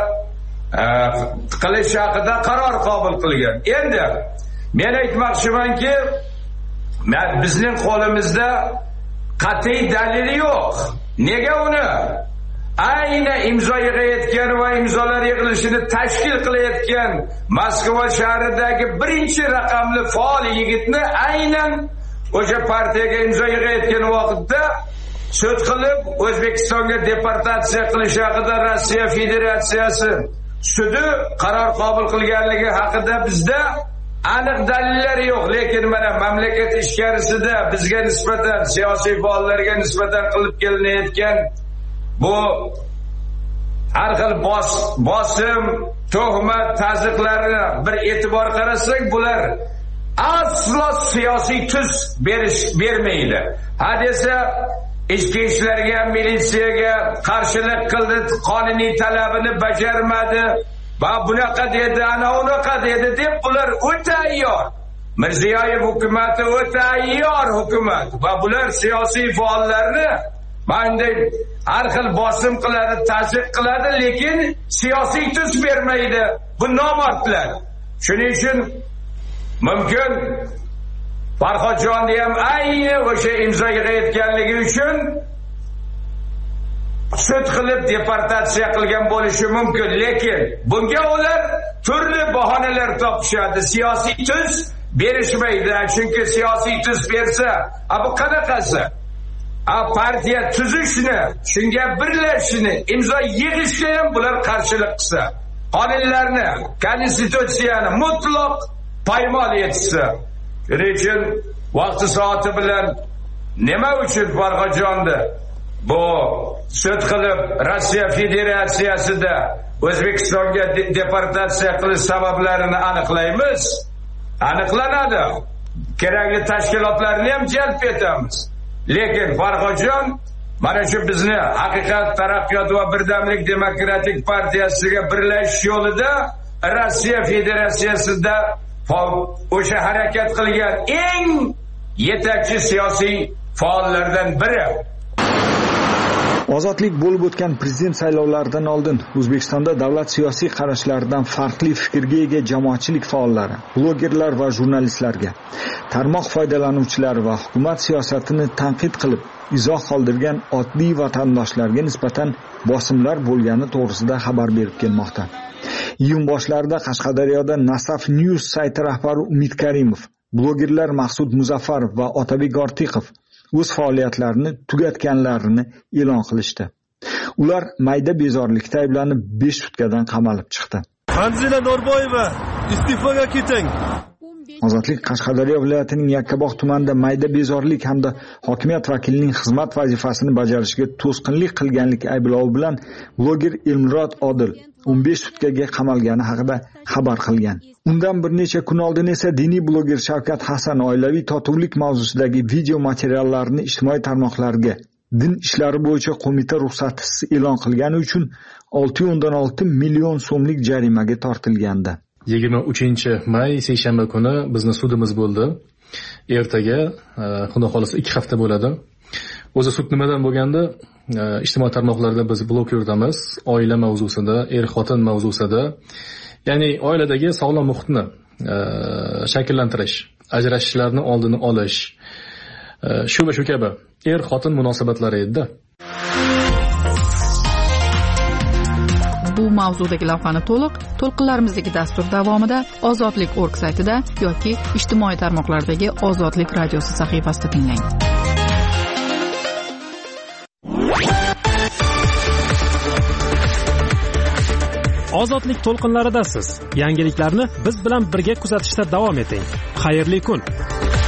qilish haqida qaror qabul qilgan. Endi men aytmoqchimanki, bizning qo'limizda qat'iy dalil yo'q. Nega uni ayni imzo yig'ayotgan va imzolar yig'ilishini tashkil qilayotgan Moskva shahridagi birinchi raqamli faol yigitni aynan o'sha partiyaga imzo yig'ayotgan vaqtda sud qilib O'zbekistonga deportatsiya qilish haqida Rossiya Federatsiyasi sudi qaror qabul qilganligi haqida bizda aniq dalillar yo'q. Lekin mana mamlakat ichkarisida bizga nisbatan, siyosiy faollarga nisbatan qilib kelinayotgan bu har xil bos, bosim, tuhmat, tazyiqlarni bir e'tibor qarasak, bular aslo siyosiy tus berish bermaydi. Hadesa ichki ishlarga, militsiyaga qarshilik qildi, qonuniy talabini bajarmadi va bunaqa dedi, ana unaqa dedi deb bular o'ta ayyor. Mirziyoyev hukumati o'ta ayyor hukumat va bular siyosiy faollarni bunday har xil bosim qiladi, tazyiq qiladi, lekin siyosiy tus bermaydi. Bu nomardlar. Shuning uchun mumkin Farhodjonni ham ayni o'sha imzo yig'ayotganligi uchun sud qilib deportatsiya qilgan bo'lishi mumkin, lekin bunga ular turli bahonalar topishadi. Siyosiy tus berishmaydi. Chunki siyosiy tus bersa, a bu qanaqasi? A partiya tuzishni, shunga birlashishni, imzo yig'ishga ham bular qarshilik qilsa, qonunlarni, konstitutsiyani mutlaq poymol etsa, shuning uchun vaqti soati bilan nima uchun Farhodjonni bu sud qilib Rossiya Federatsiyasida O'zbekistonga deportatsiya qilish sabablarini aniqlaymiz. Aniqlanadi. Kerakli tashkilotlarni ham jalb etamiz. Lekin Farhodjon mana shu bizni Haqiqat, taraqqiyot va Birdamlik demokratik partiyasiga birlashish yo'lida Rossiya Federatsiyasida o'sha harakat qilgan eng yetakchi siyosiy faollardan biri. Ozodlik bo'lib o'tgan prezident saylovlaridan oldin O'zbekistonda davlat siyosiy qarashlaridan farqli fikrga ega jamoatchilik faollari, blogerlar va jurnalistlarga, tarmoq foydalanuvchilari va hukumat siyosatini tanqid qilib izoh qoldirgan oddiy vatandoshlarga nisbatan bosimlar bo'lgani to'g'risida xabar berib kelmoqda. Iyun boshlarida Qashqadaryoda Nasaf News sayti rahbari Umid Karimov, blogerlar Maqsud Muzaffarov va Otabek Ortiqov o'z faoliyatlarini tugatganlarini e'lon qilishdi. Ular mayda bezorlikda ayblanib besh sutkadan qamalib chiqdi. Hanzila Norboyeva, iste'foga keting. Ozodlik Qashqadaryo viloyatining Yakkabog' tumanida mayda bezorlik hamda hokimiyat vakilining xizmat vazifasini bajarishiga to'sqinlik qilganlik ayblovi bilan bloger Elmurod Odil o'n besh sutkaga qamalgani haqida xabar qilgan. Undan bir necha kun oldin esa diniy bloger Shavkat Hasan oilaviy totuvlik mavzusidagi video materiallarini ijtimoiy tarmoqlarga din ishlari bo'yicha qo'mita ruxsatisiz e'lon qilgani uchun olti nuqta olti million so'mlik jarimaga tortilgandi. yigirma uchinchi may seshanba kuni bizning sudimiz bo'ldi. Ertaga xudo xolasa ikki hafta bo'ladi. O'zi sud nimadan bo'lganda, ijtimoiy tarmoqlarda biz blog yuritamiz, oila mavzusida, er-xotin mavzusida, ya'ni oiladagi sog'lom muhitni shakllantirish, ajrashishlarning oldini olish, shu va shu kabi er-xotin munosabatlari edi. Bu mavzudagi lavhani to'liq to'lqinlarimizdagi dastur davomida Ozodlik nokta org saytida yoki ijtimoiy tarmoqlardagi Ozodlik radiosi sahifasida tinglang. Ozodlik to'lqinlaridasiz. Yangiliklarni biz bilan birga kuzatishda davom eting. Xayrli kun.